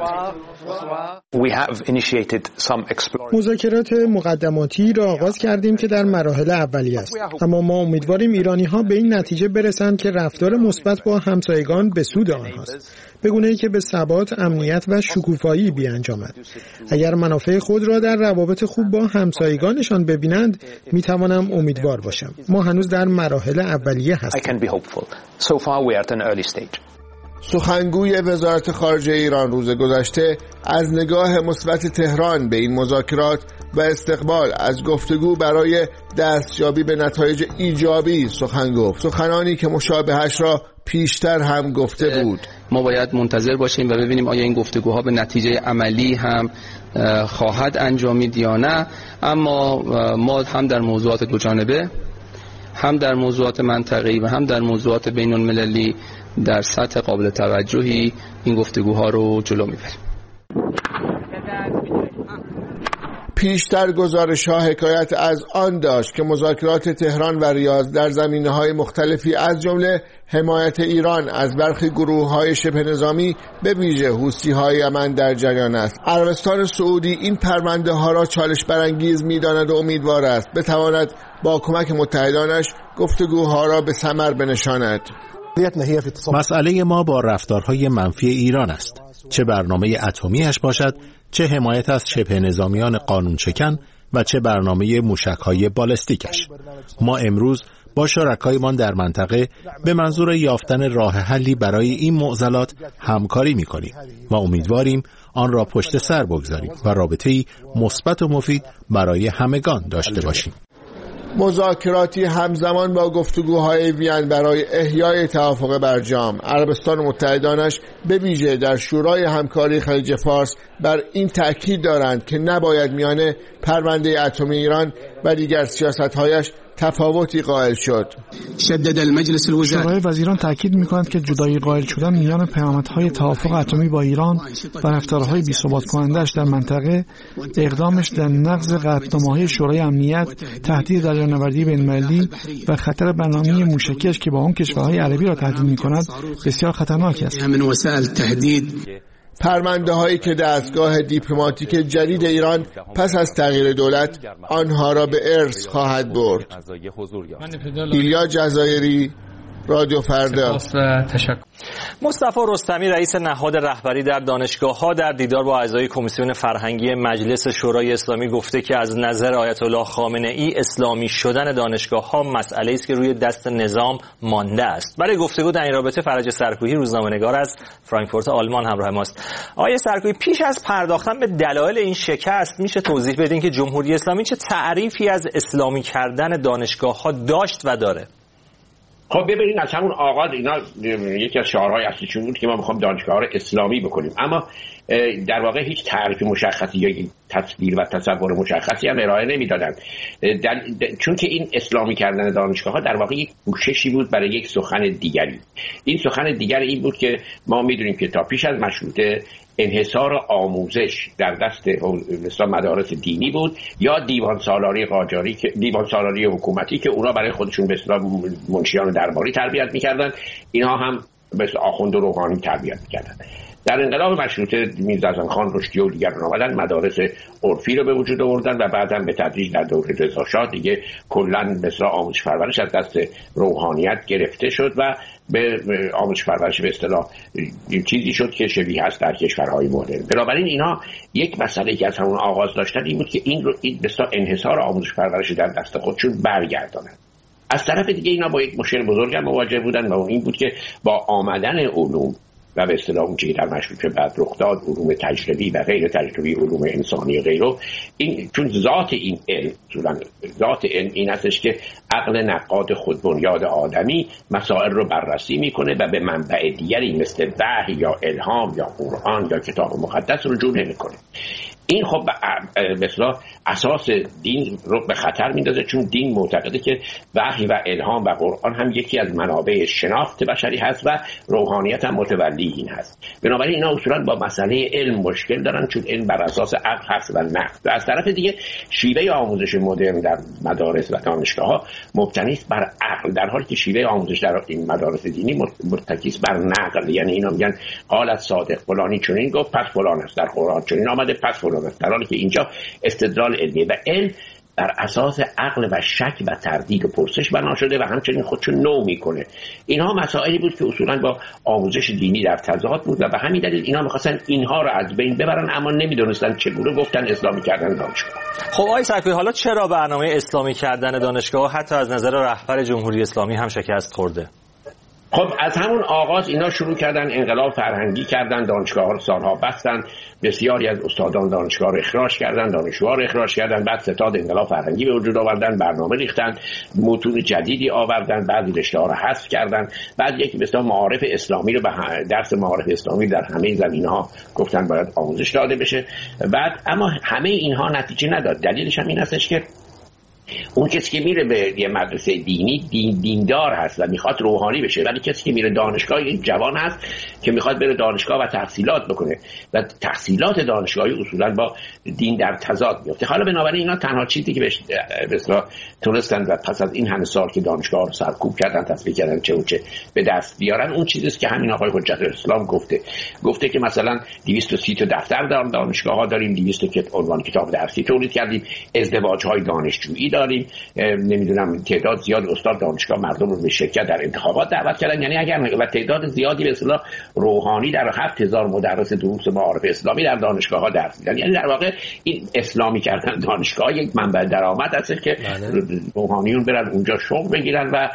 مذاکرات مقدماتی را آغاز کردیم که در مراحل اولیه است، اما ما امیدواریم ایرانی‌ها به این نتیجه برسند که رفتار مثبت با همسایگان به سود آنهاست، به گونه‌ای که به ثبات، امنیت و شکوفایی بیانجامد. اگر منافع خود را در روابط خوب با همسایگانشان ببینند، می‌توانم امیدوار باشم. ما هنوز در مراحل اولیه هستیم. سخنگوی وزارت خارجه ایران روز گذشته از نگاه مثبت تهران به این مذاکرات و استقبال از گفتگو برای دستیابی به نتایج ایجابی سخن گفت، سخنانی که مشابهش را پیشتر هم گفته بود. ما باید منتظر باشیم و ببینیم آیا این گفتگوها به نتیجه عملی هم خواهد انجامید یا نه، اما ما هم در موضوعات دوجانبه، هم در موضوعات منطقه‌ای و هم در موضوعات بین‌المللی در سطح قابل توجهی این گفتگوها رو جلو میبریم. پیشتر گزارش‌ها حکایت از آن داشت که مذاکرات تهران و ریاض در زمینه‌های مختلفی از جمله حمایت ایران از برخی گروه‌های شبه نظامی به ویژه حوثی‌های یمن در جریان است. عربستان سعودی این پرونده‌ها را چالش برانگیز می‌داند و امیدوار است بتواند با کمک متحدانش گفتگوها را به ثمر بنشاند. مسئله ما با رفتارهای منفی ایران است، چه برنامه اتمی‌اش باشد، چه حمایت از شبه نظامیان قانون شکن و چه برنامه موشک‌های بالستیکش. ما امروز با شرکایمان در منطقه به منظور یافتن راه حلی برای این معضلات همکاری می‌کنیم و امیدواریم آن را پشت سر بگذاریم و رابطه‌ای مثبت و مفید برای همگان داشته باشیم. مذاکراتی همزمان با گفتگوهای وین برای احیای توافق برجام، عربستان و متحدانش به ویژه در شورای همکاری خلیج فارس بر این تأکید دارند که نباید میان پرونده اتمی ایران و دیگر سیاست‌هایش تفاوتی قائل شد. شورای وزیران تاکید می‌کند که جدایی قائل شدن میان پیامدهای توافق اتمی با ایران و رفتارهای بی‌ثبات کننده‌اش در منطقه، اقدامش در نقض قطعنامه‌های شورای امنیت، تهدید دریانوردی بین‌المللی و خطر برنامه موشکی‌اش که با آن کشورهای عربی را تهدید می‌کند بسیار خطرناک است. پرونده هایی که دستگاه دیپلماتیک جدید ایران پس از تغییر دولت آنها را به ارث خواهد برد. ایلیا جزایری، رادیو فردا. مصطفی رستمی رئیس نهاد رهبری در دانشگاه‌ها در دیدار با اعضای کمیسیون فرهنگی مجلس شورای اسلامی گفته که از نظر آیت الله خامنه‌ای اسلامی شدن دانشگاه‌ها مسئله‌ای است که روی دست نظام مانده است. برای گفتگو در این رابطه فرج سرکوهی روزنامه‌نگار از فرانکفورت آلمان همراه ماست. آقای سرکوهی، پیش از پرداختن به دلایل این شکست میشه توضیح بدین که جمهوری اسلامی چه تعریفی از اسلامی کردن دانشگاه‌ها داشت و داره؟ خب ببینید از همون آغاز اینا یکی از شعارهای اصلیشون بود که ما میخوام دانشگاه رو اسلامی بکنیم، اما در واقع هیچ تعریف مشخصی یا تصویر و تصور مشخصی هم ارائه نمیدادن، چون که این اسلامی کردن دانشگاه ها در واقع یک کوششی بود برای یک سخن دیگری. این سخن دیگری این بود که ما میدونیم که تا پیش از مشروطه انحصار آموزش در دست مثلا مدارس دینی بود یا دیوان سالاری قاجاری، دیوان سالاری حکومتی که اونا برای خودشون به اصطلاح منشیان درباری تربیت میکردن، اینها هم به اصطلاح آخوند و روحانی تربیت میکردن. در انقلاب مشروطه میرزا خان رشدی و دیگران آمدن مدارس عرفی رو به وجود آوردن و بعداً به تدریج در دوره رضا شاه دیگه کلاً مثلا آموزش پرورش از دست روحانیت گرفته شد و به آموزش پرورش به اصطلاح چیزی شد که شبیه هست در کشورهای مدرن. بنابراین اینا یک مسئله که از همون آغاز داشتن این بود که این رو به اصطلاح انحصار آموزش پرورش در دست خودشون برگردانن. از طرف دیگه اینا با یک مشکل بزرگ هم مواجه بودن و این بود که با آمدن علوم و به اصطلاح اون چیزی که در مشروطه بعد رخ داد، علوم تجربی و غیر تجربی، علوم انسانی و غیره، این چون ذات این علم ذات علم این هستش که عقل نقاد خودبنیاد آدمی مسائل رو بررسی میکنه و به منبع دیگری مثل وحی یا الهام یا قرآن یا کتاب مقدس رجوع نمیکنه. این خب به اصطلاح اساس دین رو به خطر میندازه، چون دین معتقده که وحی و الهام و قرآن هم یکی از منابع شناخت بشری هست و روحانیت هم متولی این هست. بنابراین اینا اصولا با مسئله علم مشکل دارن، چون علم بر اساس عقل هست و نقد. و از طرف دیگه شیوه آموزش مدرن در مدارس و دانشگاه‌ها مبتنی است بر عقل، در حالی که شیوه آموزش در این مدارس دینی متکی است بر نقل. یعنی اینا میگن قالت صادق فلانی چنین گفت پس فلان است، در قرآن چنین آمده پس فلان است، در حالی که اینجا استدلال علمی و علم بر اساس عقل و شک و تردید و پرسش بنا شده و همچنین خودشو نو میکنه. اینها مسائلی بود که اصولا با آموزش دینی در تضاد بود و به همین دلیل اینا میخواستن اینها رو از بین ببرن، اما نمیدونستن چگونه گفتن اسلامی کردن دانشگاه. خب آقای سرکویی، حالا چرا برنامه اسلامی کردن دانشگاه حتی از نظر رهبر جمهوری اسلامی هم شکست خورده؟ خب از همون آغاز اینا شروع کردن انقلاب فرهنگی کردن، دانشگاه‌ها رو سالها بستن، بسیاری از استادان دانشگاه رو اخراج کردن، دانشجوها رو اخراج کردن، بعد ستاد انقلاب فرهنگی به وجود آوردن، برنامه ریختن، متون جدیدی آوردن، بعضی رشته‌ها رو حذف کردن، بعد یک مثلا معارف اسلامی رو به درس معارف اسلامی در همه زمینه‌ها گفتن باید آموزش داده بشه. بعد اما همه اینها نتیجه نداد. دلیلش هم این هستش که اون کسی که میره به یه مدرسه دینی دیندار هست و میخواد روحانی بشه، ولی کسی که میره دانشگاه یک جوان هست که میخواد بره دانشگاه و تحصیلات بکنه و تحصیلات دانشگاهی اصولا با دین در تضاد میفته. حالا بنابراین اینا تنها چیزی که به اصطلاح تونستن و پس از این همه سال که دانشگاه رو سرکوب کردن، تصفیه کردن، چه به دست بیارن، اون چیزیست که همین آقای حجت الاسلام گفته که مثلا 230 تا دفتر دانشگاه‌ها داریم، 200 تا عنوان کتاب درسی تولید کردیم، ازدواج‌های دانشجویی داریم، نمیدونم تعداد زیاد استاد دانشگاه مردم رو به شرکت در انتخابات دعوت کردن. یعنی اگر و تعداد زیادی به اصطلاح روحانی در 7000 مدرس دروس معارف اسلامی در دانشگاه‌ها درس میدن. یعنی در واقع این اسلامی کردن دانشگاه یک منبع درآمد هست که روحانیون برن اونجا شغل بگیرن و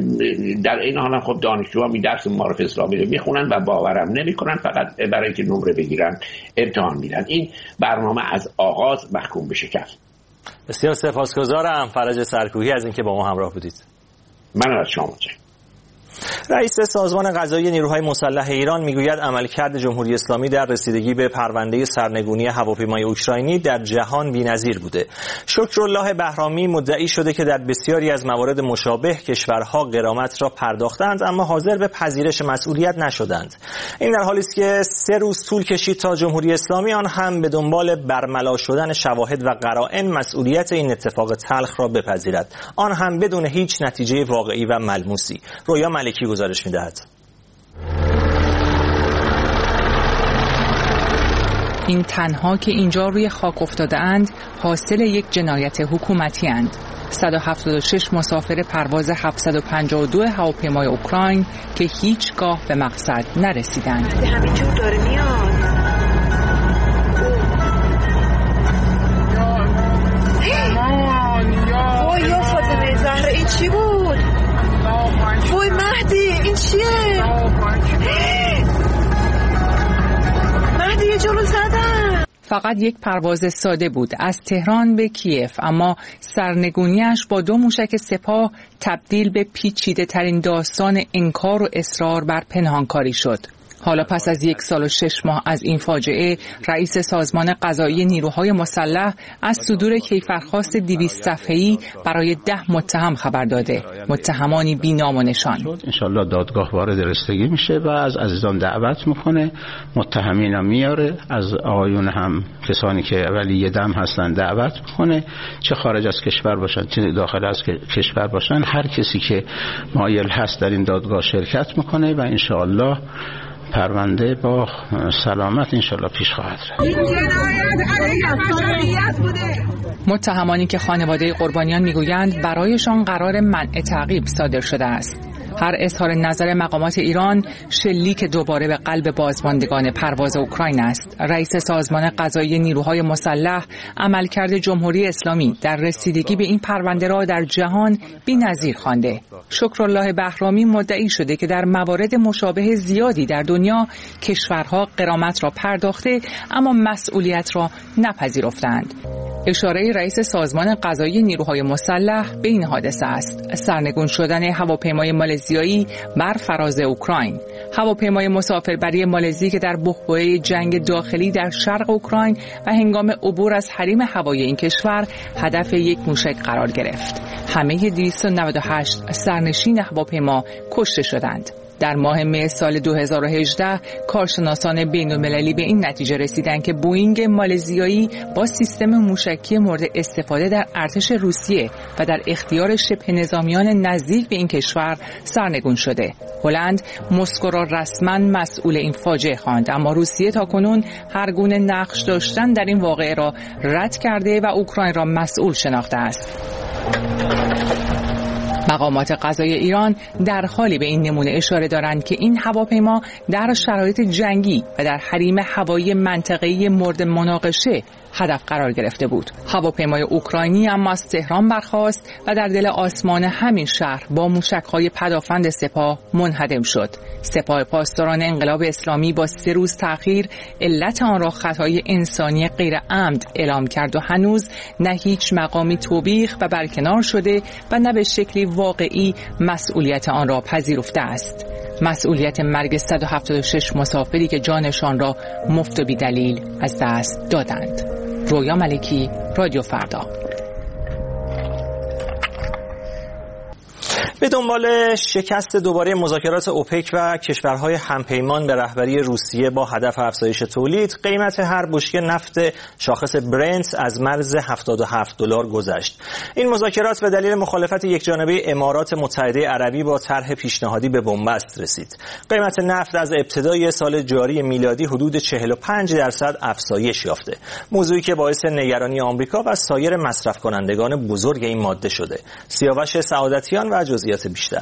در این حال خب دانشجوها می درس معارف اسلامی رو میخونن و باورم نمیکنن، فقط برای اینکه نمره بگیرن امتحان میدن. این برنامه از آغاز محکوم به شکست. بسیار سپاسگزارم فرج سرکویی از اینکه با ما همراه بودید. من از شما متشکرم. رئیس سازمان قضایی نیروهای مسلح ایران میگوید عملکرد جمهوری اسلامی در رسیدگی به پرونده سرنگونی هواپیمای اوکراینی در جهان بی‌نظیر بوده. شکرالله بهرامی مدعی شده که در بسیاری از موارد مشابه کشورها غرامت را پرداختند اما حاضر به پذیرش مسئولیت نشدند. این در حالی است که 3 روز طول کشید تا جمهوری اسلامی آن هم به دنبال برملا شدن شواهد و قرائن مسئولیت این اتفاق تلخ را بپذیرد، آن هم بدون هیچ نتیجه واقعی و ملموسی. رویا ملکی گزارش می‌دهد. این تنها که اینجا روی خاک افتاده‌اند حاصل یک جنایت حکومتی اند. 176 مسافر پرواز 752 هواپیمای اوکراین که هیچگاه به مقصد نرسیدند. همینجور داره میاد. وای یا فاطمه زهرا این چی بود؟ وای مهدی این چیه؟ مهدی یه جلو زدن. فقط یک پرواز ساده بود از تهران به کیف، اما سرنگونیش با 2 موشک سپاه تبدیل به پیچیده ترین داستان انکار و اصرار بر پنهانکاری شد. حالا پس از 1 سال و 6 ماه از این فاجعه، رئیس سازمان قضایی نیروهای مسلح از صدور کیفرخواست 200 صفحه‌ای برای 10 متهم خبر داده، متهمانی بی نام و نشان. انشالله دادگاه وارد رسیدگی میشه و از عزیزان دعوت میکنه، متهمین هم میاره، از آقایون هم کسانی که ولی دم هستن دعوت میکنه، چه خارج از کشور باشن چه داخل از کشور باشن، هر کسی که مایل هست در این دادگاه شرکت میکنه و انشالله پرونده با سلامت انشالله پیش خواهد رفت. متهمانی که خانواده قربانیان میگویند برایشان قرار منع تعقیب صادر شده است. هر اظهار نظر مقامات ایران شلیک دوباره به قلب بازماندگان پرواز اوکراین است. رئیس سازمان قضایی نیروهای مسلح عملکرد جمهوری اسلامی در رسیدگی به این پرونده را در جهان بی‌نظیر خوانده. شکرالله بهرامی مدعی شده که در موارد مشابه زیادی در دنیا کشورها غرامت را پرداخته اما مسئولیت را نپذیرفتند. اشاره رئیس سازمان قضایی نیروهای مسلح به این حادثه است: سرنگون شدن هواپیمای مالزیایی بر فراز اوکراین. هواپیمای مسافربری مالزی که در بحبوحه جنگ داخلی در شرق اوکراین و هنگام عبور از حریم هوایی این کشور هدف یک موشک قرار گرفت. همه 298 سرنشین هواپیما کشته شدند. در ماه می سال 2018 کارشناسان بین‌المللی به این نتیجه رسیدند که بوئینگ مالزیایی با سیستم موشکی مورد استفاده در ارتش روسیه و در اختیار شبه نظامیان نزدیک به این کشور سرنگون شده. هلند مسکو را رسما مسئول این فاجعه خواند، اما روسیه تاکنون هر گونه نقش داشتن در این واقعه را رد کرده و اوکراین را مسئول شناخته است. مقامات قضایی ایران در حالی به این نمونه اشاره دارند که این هواپیما در شرایط جنگی و در حریم هوایی منطقه‌ای مورد مناقشه هدف قرار گرفته بود. هواپیمای اوکراینی اما از تهران برخاست و در دل آسمان همین شهر با موشک‌های پدافند سپاه منهدم شد. سپاه پاسداران انقلاب اسلامی با 3 روز تأخیر علت آن را خطای انسانی غیر عمد اعلام کرد و هنوز نه هیچ مقامی توبیخ و برکنار شده و نه به شکلی واقعی مسئولیت آن را پذیرفته است. مسئولیت مرگ 176 مسافری که جانشان را مفت و بی دلیل از دست دادند. رویا ملکی، رادیو فردا. به دنبال شکست دوباره مذاکرات اوپک و کشورهای همپیمان به رهبری روسیه با هدف افزایش تولید، قیمت هر بشکه نفت شاخص برنت از مرز $77 گذشت. این مذاکرات به دلیل مخالفت یکجانبه امارات متحده عربی با طرح پیشنهادی به بنبست رسید. قیمت نفت از ابتدای سال جاری میلادی حدود 45% افزایش یافته، موضوعی که باعث نگرانی آمریکا و سایر مصرف کنندگان بزرگ این ماده شده. سیاوش سعادتیان و جزئیات بیشتر.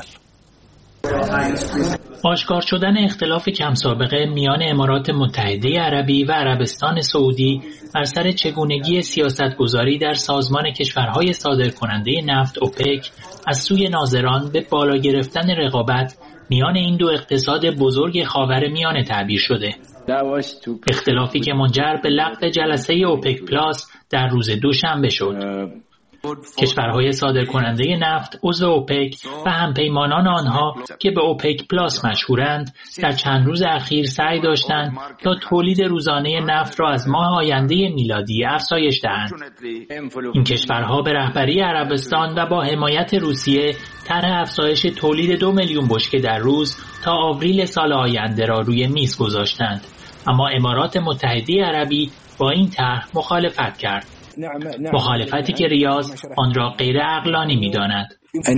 آشکار شدن اختلاف کم سابقه میان امارات متحده عربی و عربستان سعودی بر سر چگونگی سیاستگذاری در سازمان کشورهای صادرکننده نفت اوپک از سوی ناظران به بالا گرفتن رقابت میان این دو اقتصاد بزرگ خاورمیانه تعبیر شده. اختلافی که منجر به لغو جلسه اوپک پلاس در روز دوشنبه شد. کشورهای صادرکننده نفت عضو اوپک و همپیمانان آنها که به اوپک پلاس مشهورند در چند روز اخیر سعی داشتند تا تولید روزانه نفت را از ماه آینده میلادی افزایش دهند. این کشورها به رهبری عربستان و با حمایت روسیه طرح افزایش تولید 2 میلیون بشکه در روز تا آوریل سال آینده را روی میز گذاشتند، اما امارات متحده عربی با این طرح مخالفت کرد. مخالفتی که ریاض آن را غیر عقلانی می‌داند.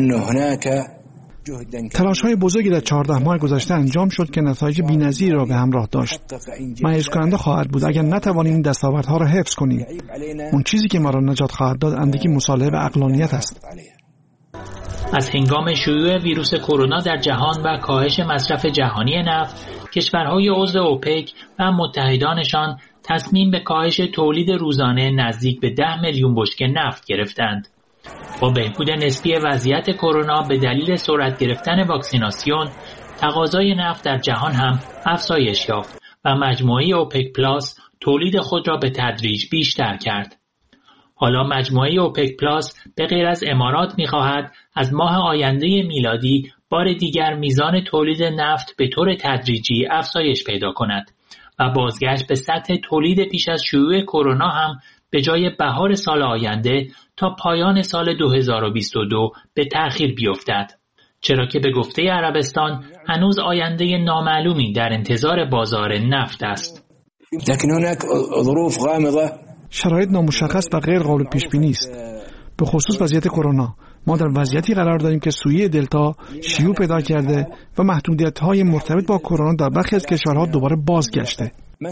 تلاش‌های بزرگی در 14 ماه گذشته انجام شد که نتایج بی‌نظیری را به همراه داشت. مایوس کننده خواهد بود اگر نتوانیم این دستاوردها را حفظ کنیم. اون چیزی که ما را نجات خواهد داد اندکی مصالحه و عقلانیت است. از هنگام شیوع ویروس کرونا در جهان و کاهش مصرف جهانی نفت، کشورهای عضو اوپک و متحدانشان تصمیم به کاهش تولید روزانه نزدیک به 10 میلیون بشکه نفت گرفتند. با بهبود نسبی وضعیت کرونا به دلیل سرعت گرفتن واکسیناسیون، تقاضای نفت در جهان هم افزایش یافت و مجموعه اوپک پلاس تولید خود را به تدریج بیشتر کرد. حالا مجموعه اوپک پلاس به غیر از امارات می‌خواهد از ماه آینده میلادی بار دیگر میزان تولید نفت به طور تدریجی افزایش پیدا کند و بازگشت به سطح تولید پیش از شیوع کرونا هم به جای بهار سال آینده تا پایان سال 2022 به تأخیر بیفتد. چرا که به گفته عربستان هنوز آینده نامعلومی در انتظار بازار نفت است. لكن هناك ظروف غامضة. شرایط نامشخص و غیر قابل پیش بینی است. به خصوص وضعیت کرونا ما در وضعیتی قرار داریم که سویه دلتا شیوع پیدا کرده و محدودیت‌های مرتبط با کرونا در برخی از کشورها دوباره بازگشته.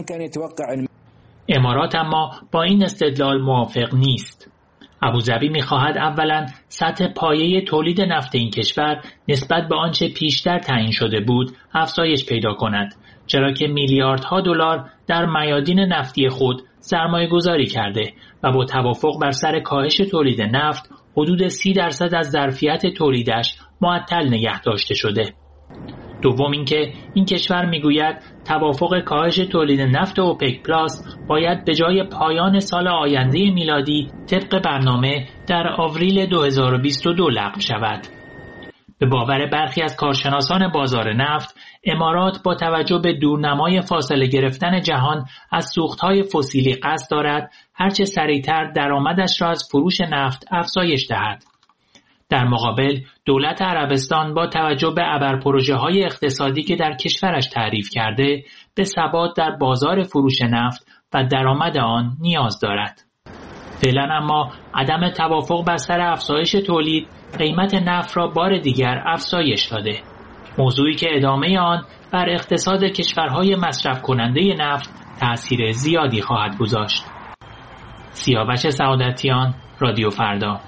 امارات اما با این استدلال موافق نیست. ابوظبی می‌خواهد اولاً سطح پایه تولید نفت این کشور نسبت به آنچه پیشتر تعیین شده بود افزایش پیدا کند، چرا که میلیاردها دلار در میادین نفتی خود سرمایه گذاری کرده و با توافق بر سر کاهش تولید نفت حدود 30% از ظرفیت تولیدش معطل نگه داشته شده. دوم اینکه این کشور میگوید توافق کاهش تولید نفت اوپک پلاس باید به جای پایان سال آینده میلادی طبق برنامه در آوریل 2022 لغو شود. به باور برخی از کارشناسان بازار نفت، امارات با توجه به دورنمای فاصله گرفتن جهان از سوختهای فسیلی قصد دارد هرچه سریعتر درآمدش را از فروش نفت افزایش دهد. در مقابل دولت عربستان با توجه به ابرپروژه‌های اقتصادی که در کشورش تعریف کرده به ثبات در بازار فروش نفت و درآمد آن نیاز دارد. فعلا اما عدم توافق بر سر افزایش تولید قیمت نفت را بار دیگر افزایش داده، موضوعی که ادامه آن بر اقتصاد کشورهای مصرف کننده نفت تأثیر زیادی خواهد گذاشت. سیاوش سعادتیان، رادیو فردا.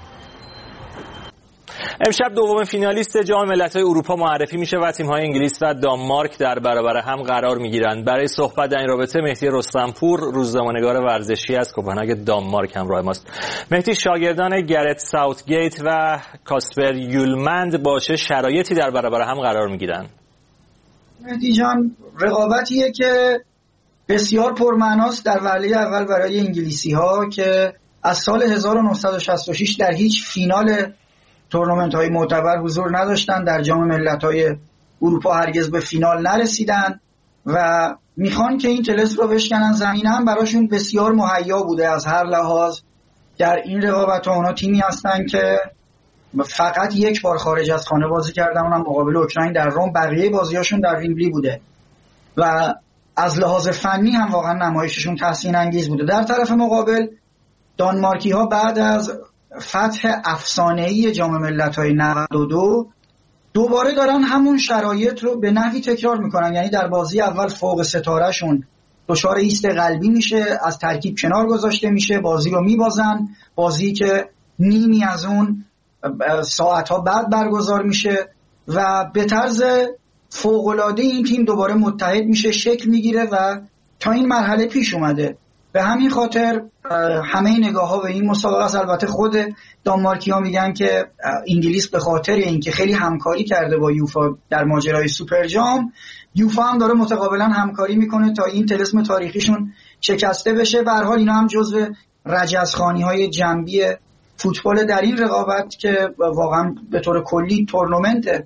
امشب دومین فینالیست جام ملت‌های اروپا معرفی میشه و تیم‌های انگلیس و دانمارک در برابر هم قرار میگیرند. برای صحبت در این رابطه مهدی رستمپور، روزنامه‌نگار ورزشی از کوپنهاگ دانمارک همراه ماست. مهدی، شاگردان گرت ساوتگیت و کاسپر یولمند با چه شرایطی در برابر هم قرار میگیرند؟ مهدی جان، رقابتیه که بسیار پرمعناست در وهله اول برای انگلیسی‌ها که از سال 1966 در هیچ فینال تورنمنت های معتبر حضور نداشتن، در جام ملت‌های اروپا هرگز به فینال نرسیدن و میخوان که این طلسم رو بشکنن. زمینه هم براشون بسیار مهیا بوده از هر لحاظ. در این رقابت ها اونا تیمی هستن که فقط یک بار خارج از خانه بازی کردن، اونم مقابل اوکراین در روم. بقیه بازیاشون در ویمبلی بوده و از لحاظ فنی هم واقعا نمایششون تحسین انگیز بوده. در طرف مقابل دانمارکی ها بعد از فتح افسانه‌ای جام ملت‌های 92 دوباره دارن همون شرایط رو به نحوی تکرار میکنن. یعنی در بازی اول فوق ستارهشون دچار ایست قلبی میشه، از ترکیب کنار گذاشته میشه، بازی رو میبازن، بازی که نیمی از اون ساعتها بعد برگزار میشه و به طرز فوق‌العاده این تیم دوباره متحد میشه، شکل میگیره و تا این مرحله پیش اومده. به همین خاطر همه نگاه‌ها به این مسابقه است. البته خود دانمارکی‌ها میگن که انگلیس به خاطر اینکه خیلی همکاری کرده با یوفا در ماجرای سوپر جام، یوفا هم داره متقابلا همکاری میکنه تا این طلسم تاریخیشون شکسته بشه. به هر حال اینا هم جزو رجزخوانی‌های جنبی فوتبال در این رقابت که واقعا به طور کلی تورنمنت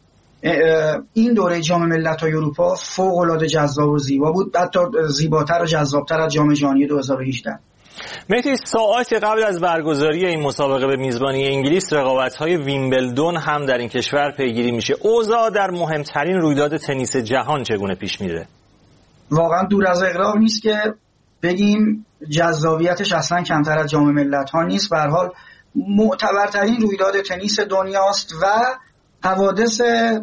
این دوره جام ملت‌های اروپا فوق‌العاده جذاب و زیبا بود، حتی زیباتر و جذابتر از جام جهانی 2018. مهدی، ساعات قبل از برگزاری این مسابقه به میزبانی انگلیس رقابت‌های ویمبلدون هم در این کشور پیگیری میشه. اوضاع در مهمترین رویداد تنیس جهان چگونه پیش میره؟ واقعا دور از اغراق نیست که بگیم جذابیتش اصلا کمتر از جام ملت‌ها نیست. به هر حال معتبرترین رویداد تنیس دنیاست و حوادث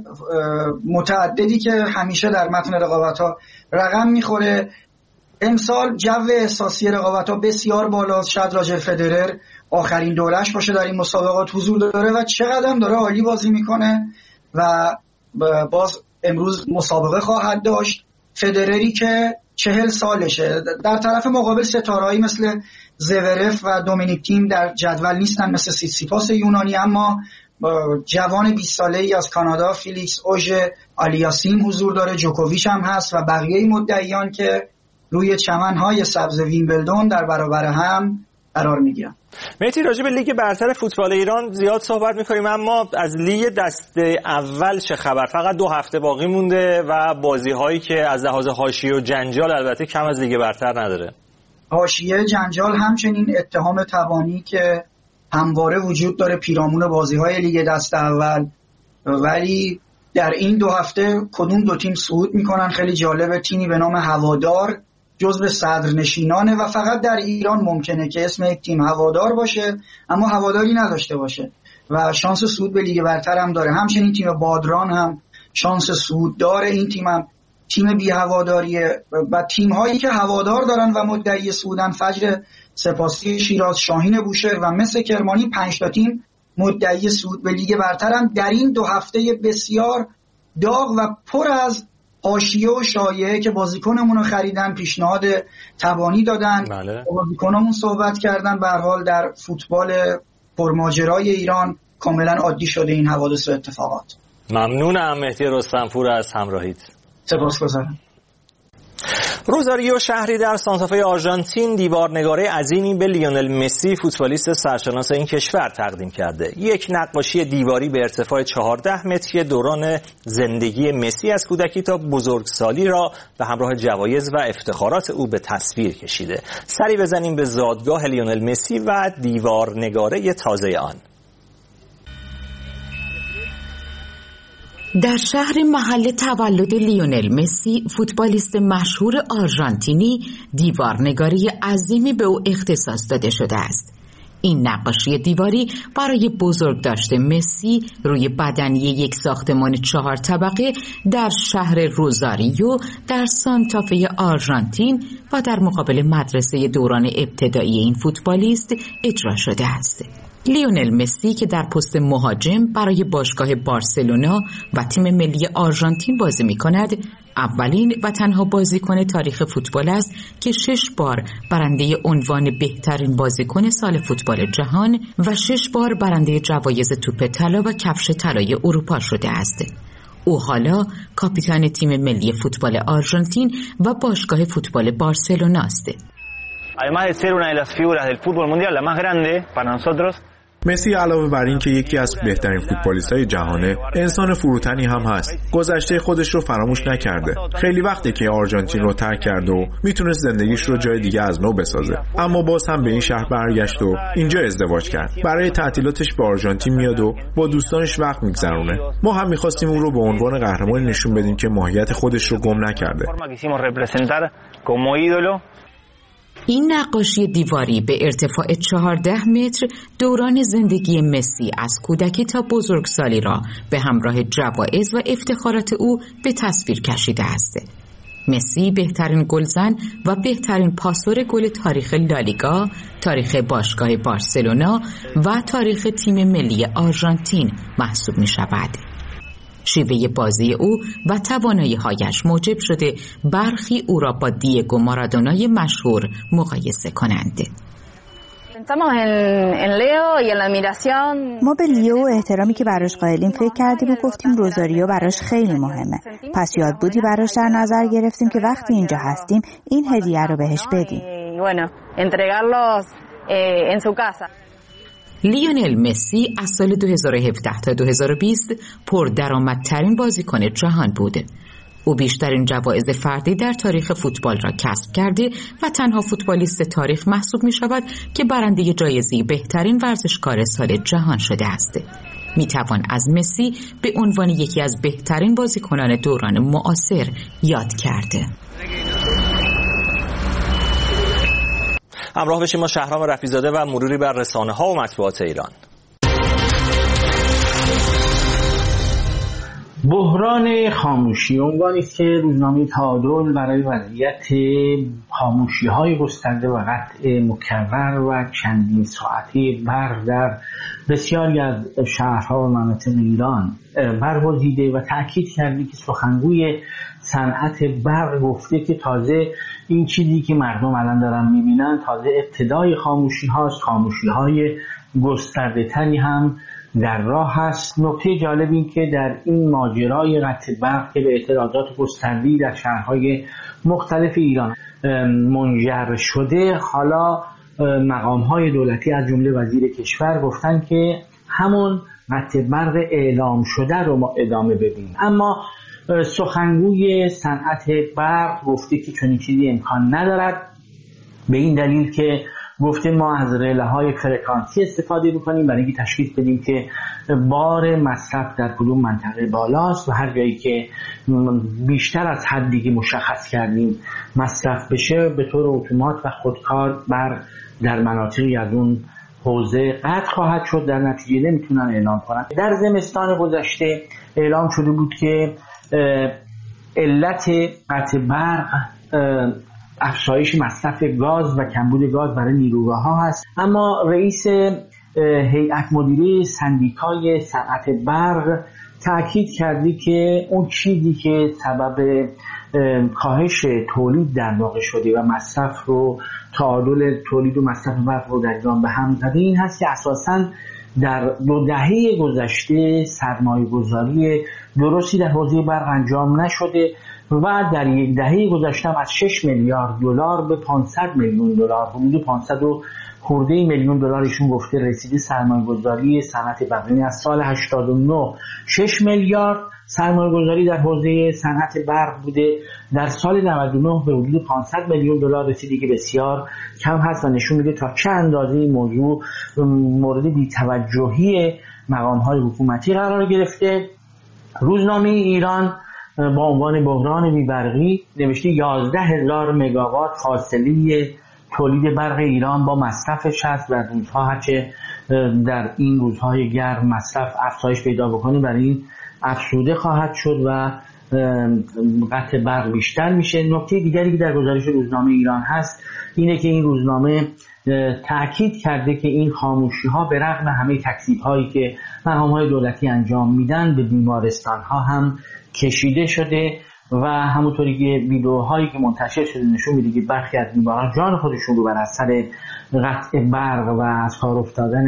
متعددی که همیشه در متن رقابت‌ها رقم میخوره. امسال جو احساسی رقابت‌ها بسیار بالاست. شاید راجر فدرر آخرین دورش باشه در این مسابقات حضور داره و چقدر هم داره عالی بازی میکنه و باز امروز مسابقه خواهد داشت. فدرری که 40 سالشه. در طرف مقابل ستارهایی مثل زورف و دومینیک تیم در جدول نیستن، مثل سیتسیپاس یونانی، اما جوان 20 ساله‌ای از کانادا فیلیکس اوژه آلیاسیم حضور داره، جوکوویچ هم هست و بقیه مدعیان که روی چمن‌های سبز ویمبلدون در برابر هم قرار میگیرن. مهدی، راجع به لیگ برتر فوتبال ایران زیاد صحبت میکنیم، اما از لیگ دسته اول چه خبر؟ فقط 2 هفته باقی مونده و بازی هایی که از لحاظ حاشیه و جنجال البته کم از لیگ برتر نداره. حاشیه، جنجال، همچنین اتهام تبانی که همواره وجود داره پیرامون بازی های لیگ دسته اول. ولی در این 2 هفته کدوم 2 تیم صعود میکنن خیلی جالبه. تیمی به نام هوادار جزو صدرنشینانه و فقط در ایران ممکنه که اسم یک تیم هوادار باشه اما هواداری نداشته باشه و شانس صعود به لیگ برتر هم داره. همچنین تیم بادران هم شانس صعود داره. این تیم هم تیم بی هواداریه و تیم هایی که هوادار دارن و مدعی صعودن فجر سپاسی شیراز، شاهین بوشهر و مس کرمانی، 5 تا تیم مدعی صعود به لیگ برتر هم. در این 2 هفته بسیار داغ و پر از حاشیه و شایعه که بازیکنمون رو خریدن، پیشنهاد تبانی دادن، بازیکنامون صحبت کردن. به هر حال در فوتبال پرماجرای ایران کاملا عادی شده این حوادث و اتفاقات. ممنونم مهدی رستمپور از همراهیت. سپاسگزارم. روزاریو شهری در سانتافه آرژانتین دیوارنگاره عظیمی به لیونل مسی فوتبالیست سرشناس این کشور تقدیم کرده. یک نقاشی دیواری به ارتفاع 14 متری دوران زندگی مسی از کودکی تا بزرگسالی را به همراه جوایز و افتخارات او به تصویر کشیده. سری بزنیم به زادگاه لیونل مسی و دیوارنگاره تازه آن. در شهر محل تولد لیونل مسی، فوتبالیست مشهور آرژانتینی، دیوارنگاری عظیمی به او اختصاص داده شده است. این نقاشی دیواری برای بزرگداشت مسی روی بدنی یک ساختمان 4 طبقه در شهر روزاریو در سانتافه آرژانتین و در مقابل مدرسه دوران ابتدایی این فوتبالیست اجرا شده است. لیونل مسی که در پست مهاجم برای باشگاه بارسلونا و تیم ملی آرژانتین بازی می‌کند، اولین و تنها بازیکن تاریخ فوتبال است که 6 بار برنده عنوان بهترین بازیکن سال فوتبال جهان و 6 بار برنده جوایز توپ طلا و کفش طلای اروپا شده است. او حالا کاپیتان تیم ملی فوتبال آرژانتین و باشگاه فوتبال بارسلونا است. Además de ser una de las figuras del fútbol mundial, la más grande para nosotros. مسی علاوه بر این که یکی از بهترین فوتبالیست‌های جهانه، انسان فروتنی هم هست. گذشته خودش رو فراموش نکرده. خیلی وقته که آرژانتین رو ترک کرد و میتونست زندگیش رو جای دیگه از نو بسازه. اما باز هم به این شهر برگشت و اینجا ازدواج کرد. برای تعطیلاتش به آرژانتین میاد و با دوستانش وقت میگذرونه. ما هم می‌خواستیم اون رو به عنوان قهرمان نشون بدیم که ماهیت خودش رو گم نکرده. این نقاشی دیواری به ارتفاع 14 متر دوران زندگی مسی از کودکی تا بزرگسالی را به همراه جوایز و افتخارات او به تصویر کشیده است. مسی بهترین گلزن و بهترین پاسور گل تاریخ لالیگا، تاریخ باشگاه بارسلونا و تاریخ تیم ملی آرژانتین محسوب می شود. شیوه بازی او و توانایی‌هایش موجب شده برخی او را با دیگو مارادونای مشهور مقایسه کنند. ما به لیو و احترامی که براش قائلیم فکر کردیم و گفتیم روزاریو براش خیلی مهمه. پس یاد بودی براش در نظر گرفتیم که وقتی اینجا هستیم این هدیه رو بهش بدیم. لیونل مسی از سال 2017 تا 2020 پردرآمدترین بازیکن جهان بود. او بیشترین جوایز فردی در تاریخ فوتبال را کسب کرده و تنها فوتبالیست تاریخ محسوب می شود که برنده جایزه بهترین ورزشکار سال جهان شده است. می توان از مسی به عنوان یکی از بهترین بازیکنان دوران معاصر یاد کرده. همراه بشیم ما شهرام رفیع‌زاده و مروری بر رسانه‌ها و مطبوعات ایران. بحران خاموشی عنوانی است که روزنامه تعادل برای وضعیت خاموشی‌های گسترده و قطع مکرر و چندین ساعته برق در بسیاری از شهرها و مناطق ایران برگزیده و تأکید کرده که سخنگوی صنعت برق گفته که تازه این چیزی که مردم الان دارن میبینن تازه ابتدای خاموشی هاست. خاموشی های گسترده تری هم در راه هست. نکته جالب این که در این ماجرای قطع برق که به اعتراضات گسترده‌ای در شهرهای مختلف ایران منجر شده، حالا مقام‌های دولتی از جمله وزیر کشور گفتن که همون قطع برق اعلام شده رو ما ادامه بدیم. اما سخنگوی صنعت برق گفته که چنین چیزی امکان ندارد، به این دلیل که گفته ما از رله‌های فرکانسی استفاده بکنیم برای اینکه تشخیص بدیم که بار مصرف در کدوم منطقه بالاست و هر جایی که بیشتر از حدی که مشخص کردیم مصرف بشه به طور اتومات و خودکار برق در مناطقی از اون حوزه قطع خواهد شد. در نتیجه نمیتونن اعلام کنن. در زمستان گذشته اعلام شده بود که علت قطع برق افزایش مصرف گاز و کمبود گاز برای نیروگاه‌ها هست، اما رئیس هیئت مدیره سندیکای صنعت برق تأکید کردی که اون چیزی که سبب کاهش تولید در واقع شده و مصرف رو تعادل تولید و مصرف برق رو در ایران به هم زده این هست که اساساً در 2 دهه گذشته سرمایه‌گذاری درستی در حوزه برق انجام نشده و در 1 دهه گذشته از 6 میلیارد دلار به 500 میلیون دلار، حدود 500 و خورده میلیون دلار ایشون گفته رسیده سرمایه‌گذاری صنعت برق. از سال 89 6 میلیارد سرمایه‌گذاری در حوزه صنعت برق بوده، در سال 99 به حدود 500 میلیون دلار رسیده که بسیار کم هست و نشون میده تا چه اندازه این موضوع مورد بی‌توجهی مقام‌های حکومتی قرار گرفته. روزنامه ایران با عنوان بحران بی‌برقی نوشته 11,000 مگاوات فاصله تولید برق ایران با مصرفش هست و روزها هرچه در این روزهای گرم مصرف افزایش پیدا بکنه برای این افزوده خواهد شد و قطع برق بیشتر میشه. نکته دیگری که در گزارش روزنامه ایران هست اینه که این روزنامه تأکید کرده که این خاموشی ها به رغم همه تکذیب هایی که مقام‌های دولتی انجام میدن به بیمارستان ها هم کشیده شده و همونطوری که ویدیوهایی که منتشر شده نشون میده که برخی از بیماران جان خودشون رو بر اثر قطع برق و از کار افتادن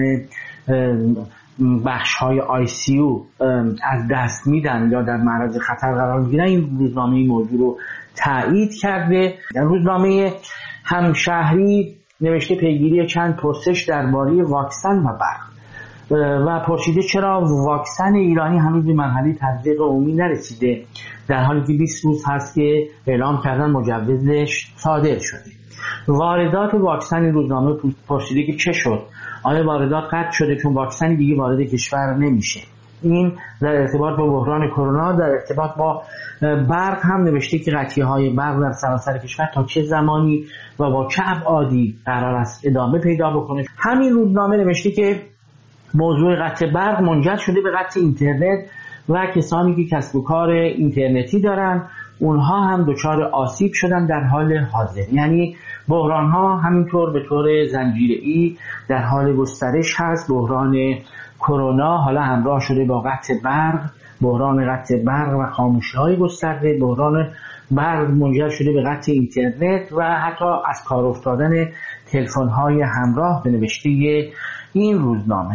بخش‌های ICU از دست میدن یا در معرض خطر قرار میگیرن. این روزنامه این موضوع رو تایید کرده. در روزنامه همشهری نوشته پیگیری چند پرسش درباره واکسن و برق و پرسیده چرا واکسن ایرانی هنوز به مرحله تزریق عمومی نرسیده در حالی که 20 روز هست که اعلام کردن مجوزش صادر شده. واردات واکسن روزنامه پرسیده که چه شد، آیا واردات قطع شده چون واکسن دیگه وارد کشور نمیشه. این در ارتباط با بحران کرونا. در ارتباط با برق هم نوشته که قطعی‌های برق در سراسر کشور تا چه زمانی و با چه ابعادی قرار است ادامه پیدا بکنه. همین روزنامه نوشته که موضوع قطع برق منجر شده به قطع اینترنت و کسانی که کسب و کار اینترنتی دارن اونها هم دچار آسیب شدن در حال حاضر. یعنی بحران ها همینطور به طور زنجیره‌ای در حال گسترش هست. بحران کرونا حالا همراه شده با قطع برق، بحران قطع برق و خاموشی‌های گسترده، بحران برق منجر شده به قطع اینترنت و حتی از کار افتادن تلفن‌های همراه به نوشته این روزنامه.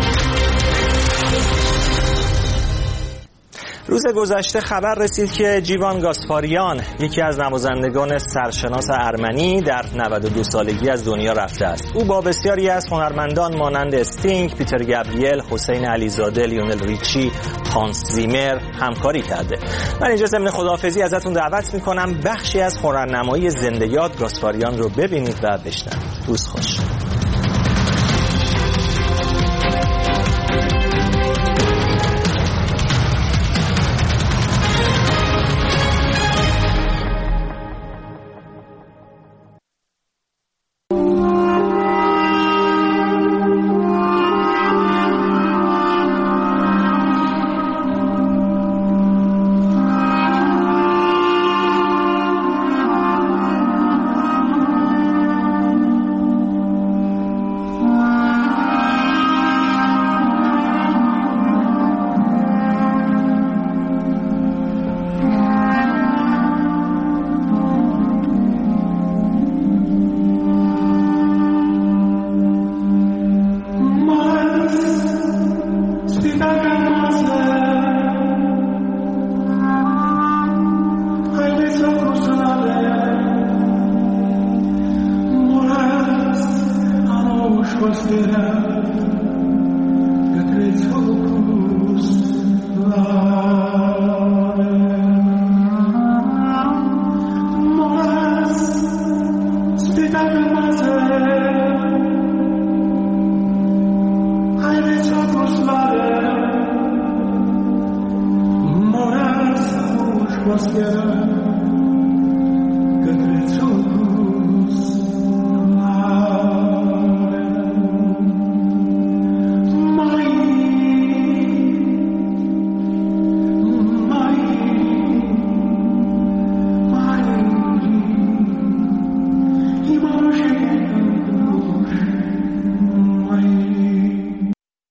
روز گذشته خبر رسید که جیوان گاسپاریان، یکی از نوازندگان سرشناس ارمنی، در 92 سالگی از دنیا رفته است. او با بسیاری از هنرمندان مانند استینگ، پیتر گابریل، حسین علیزاده، لیونل ریچی، هانس زیمر همکاری کرده. من اینجا ضمن خداحافظی ازتون دعوت میکنم بخشی از هنرنمایی زنده یاد گاسپاریان رو ببینید و بشنوید. روز خوش. Moras,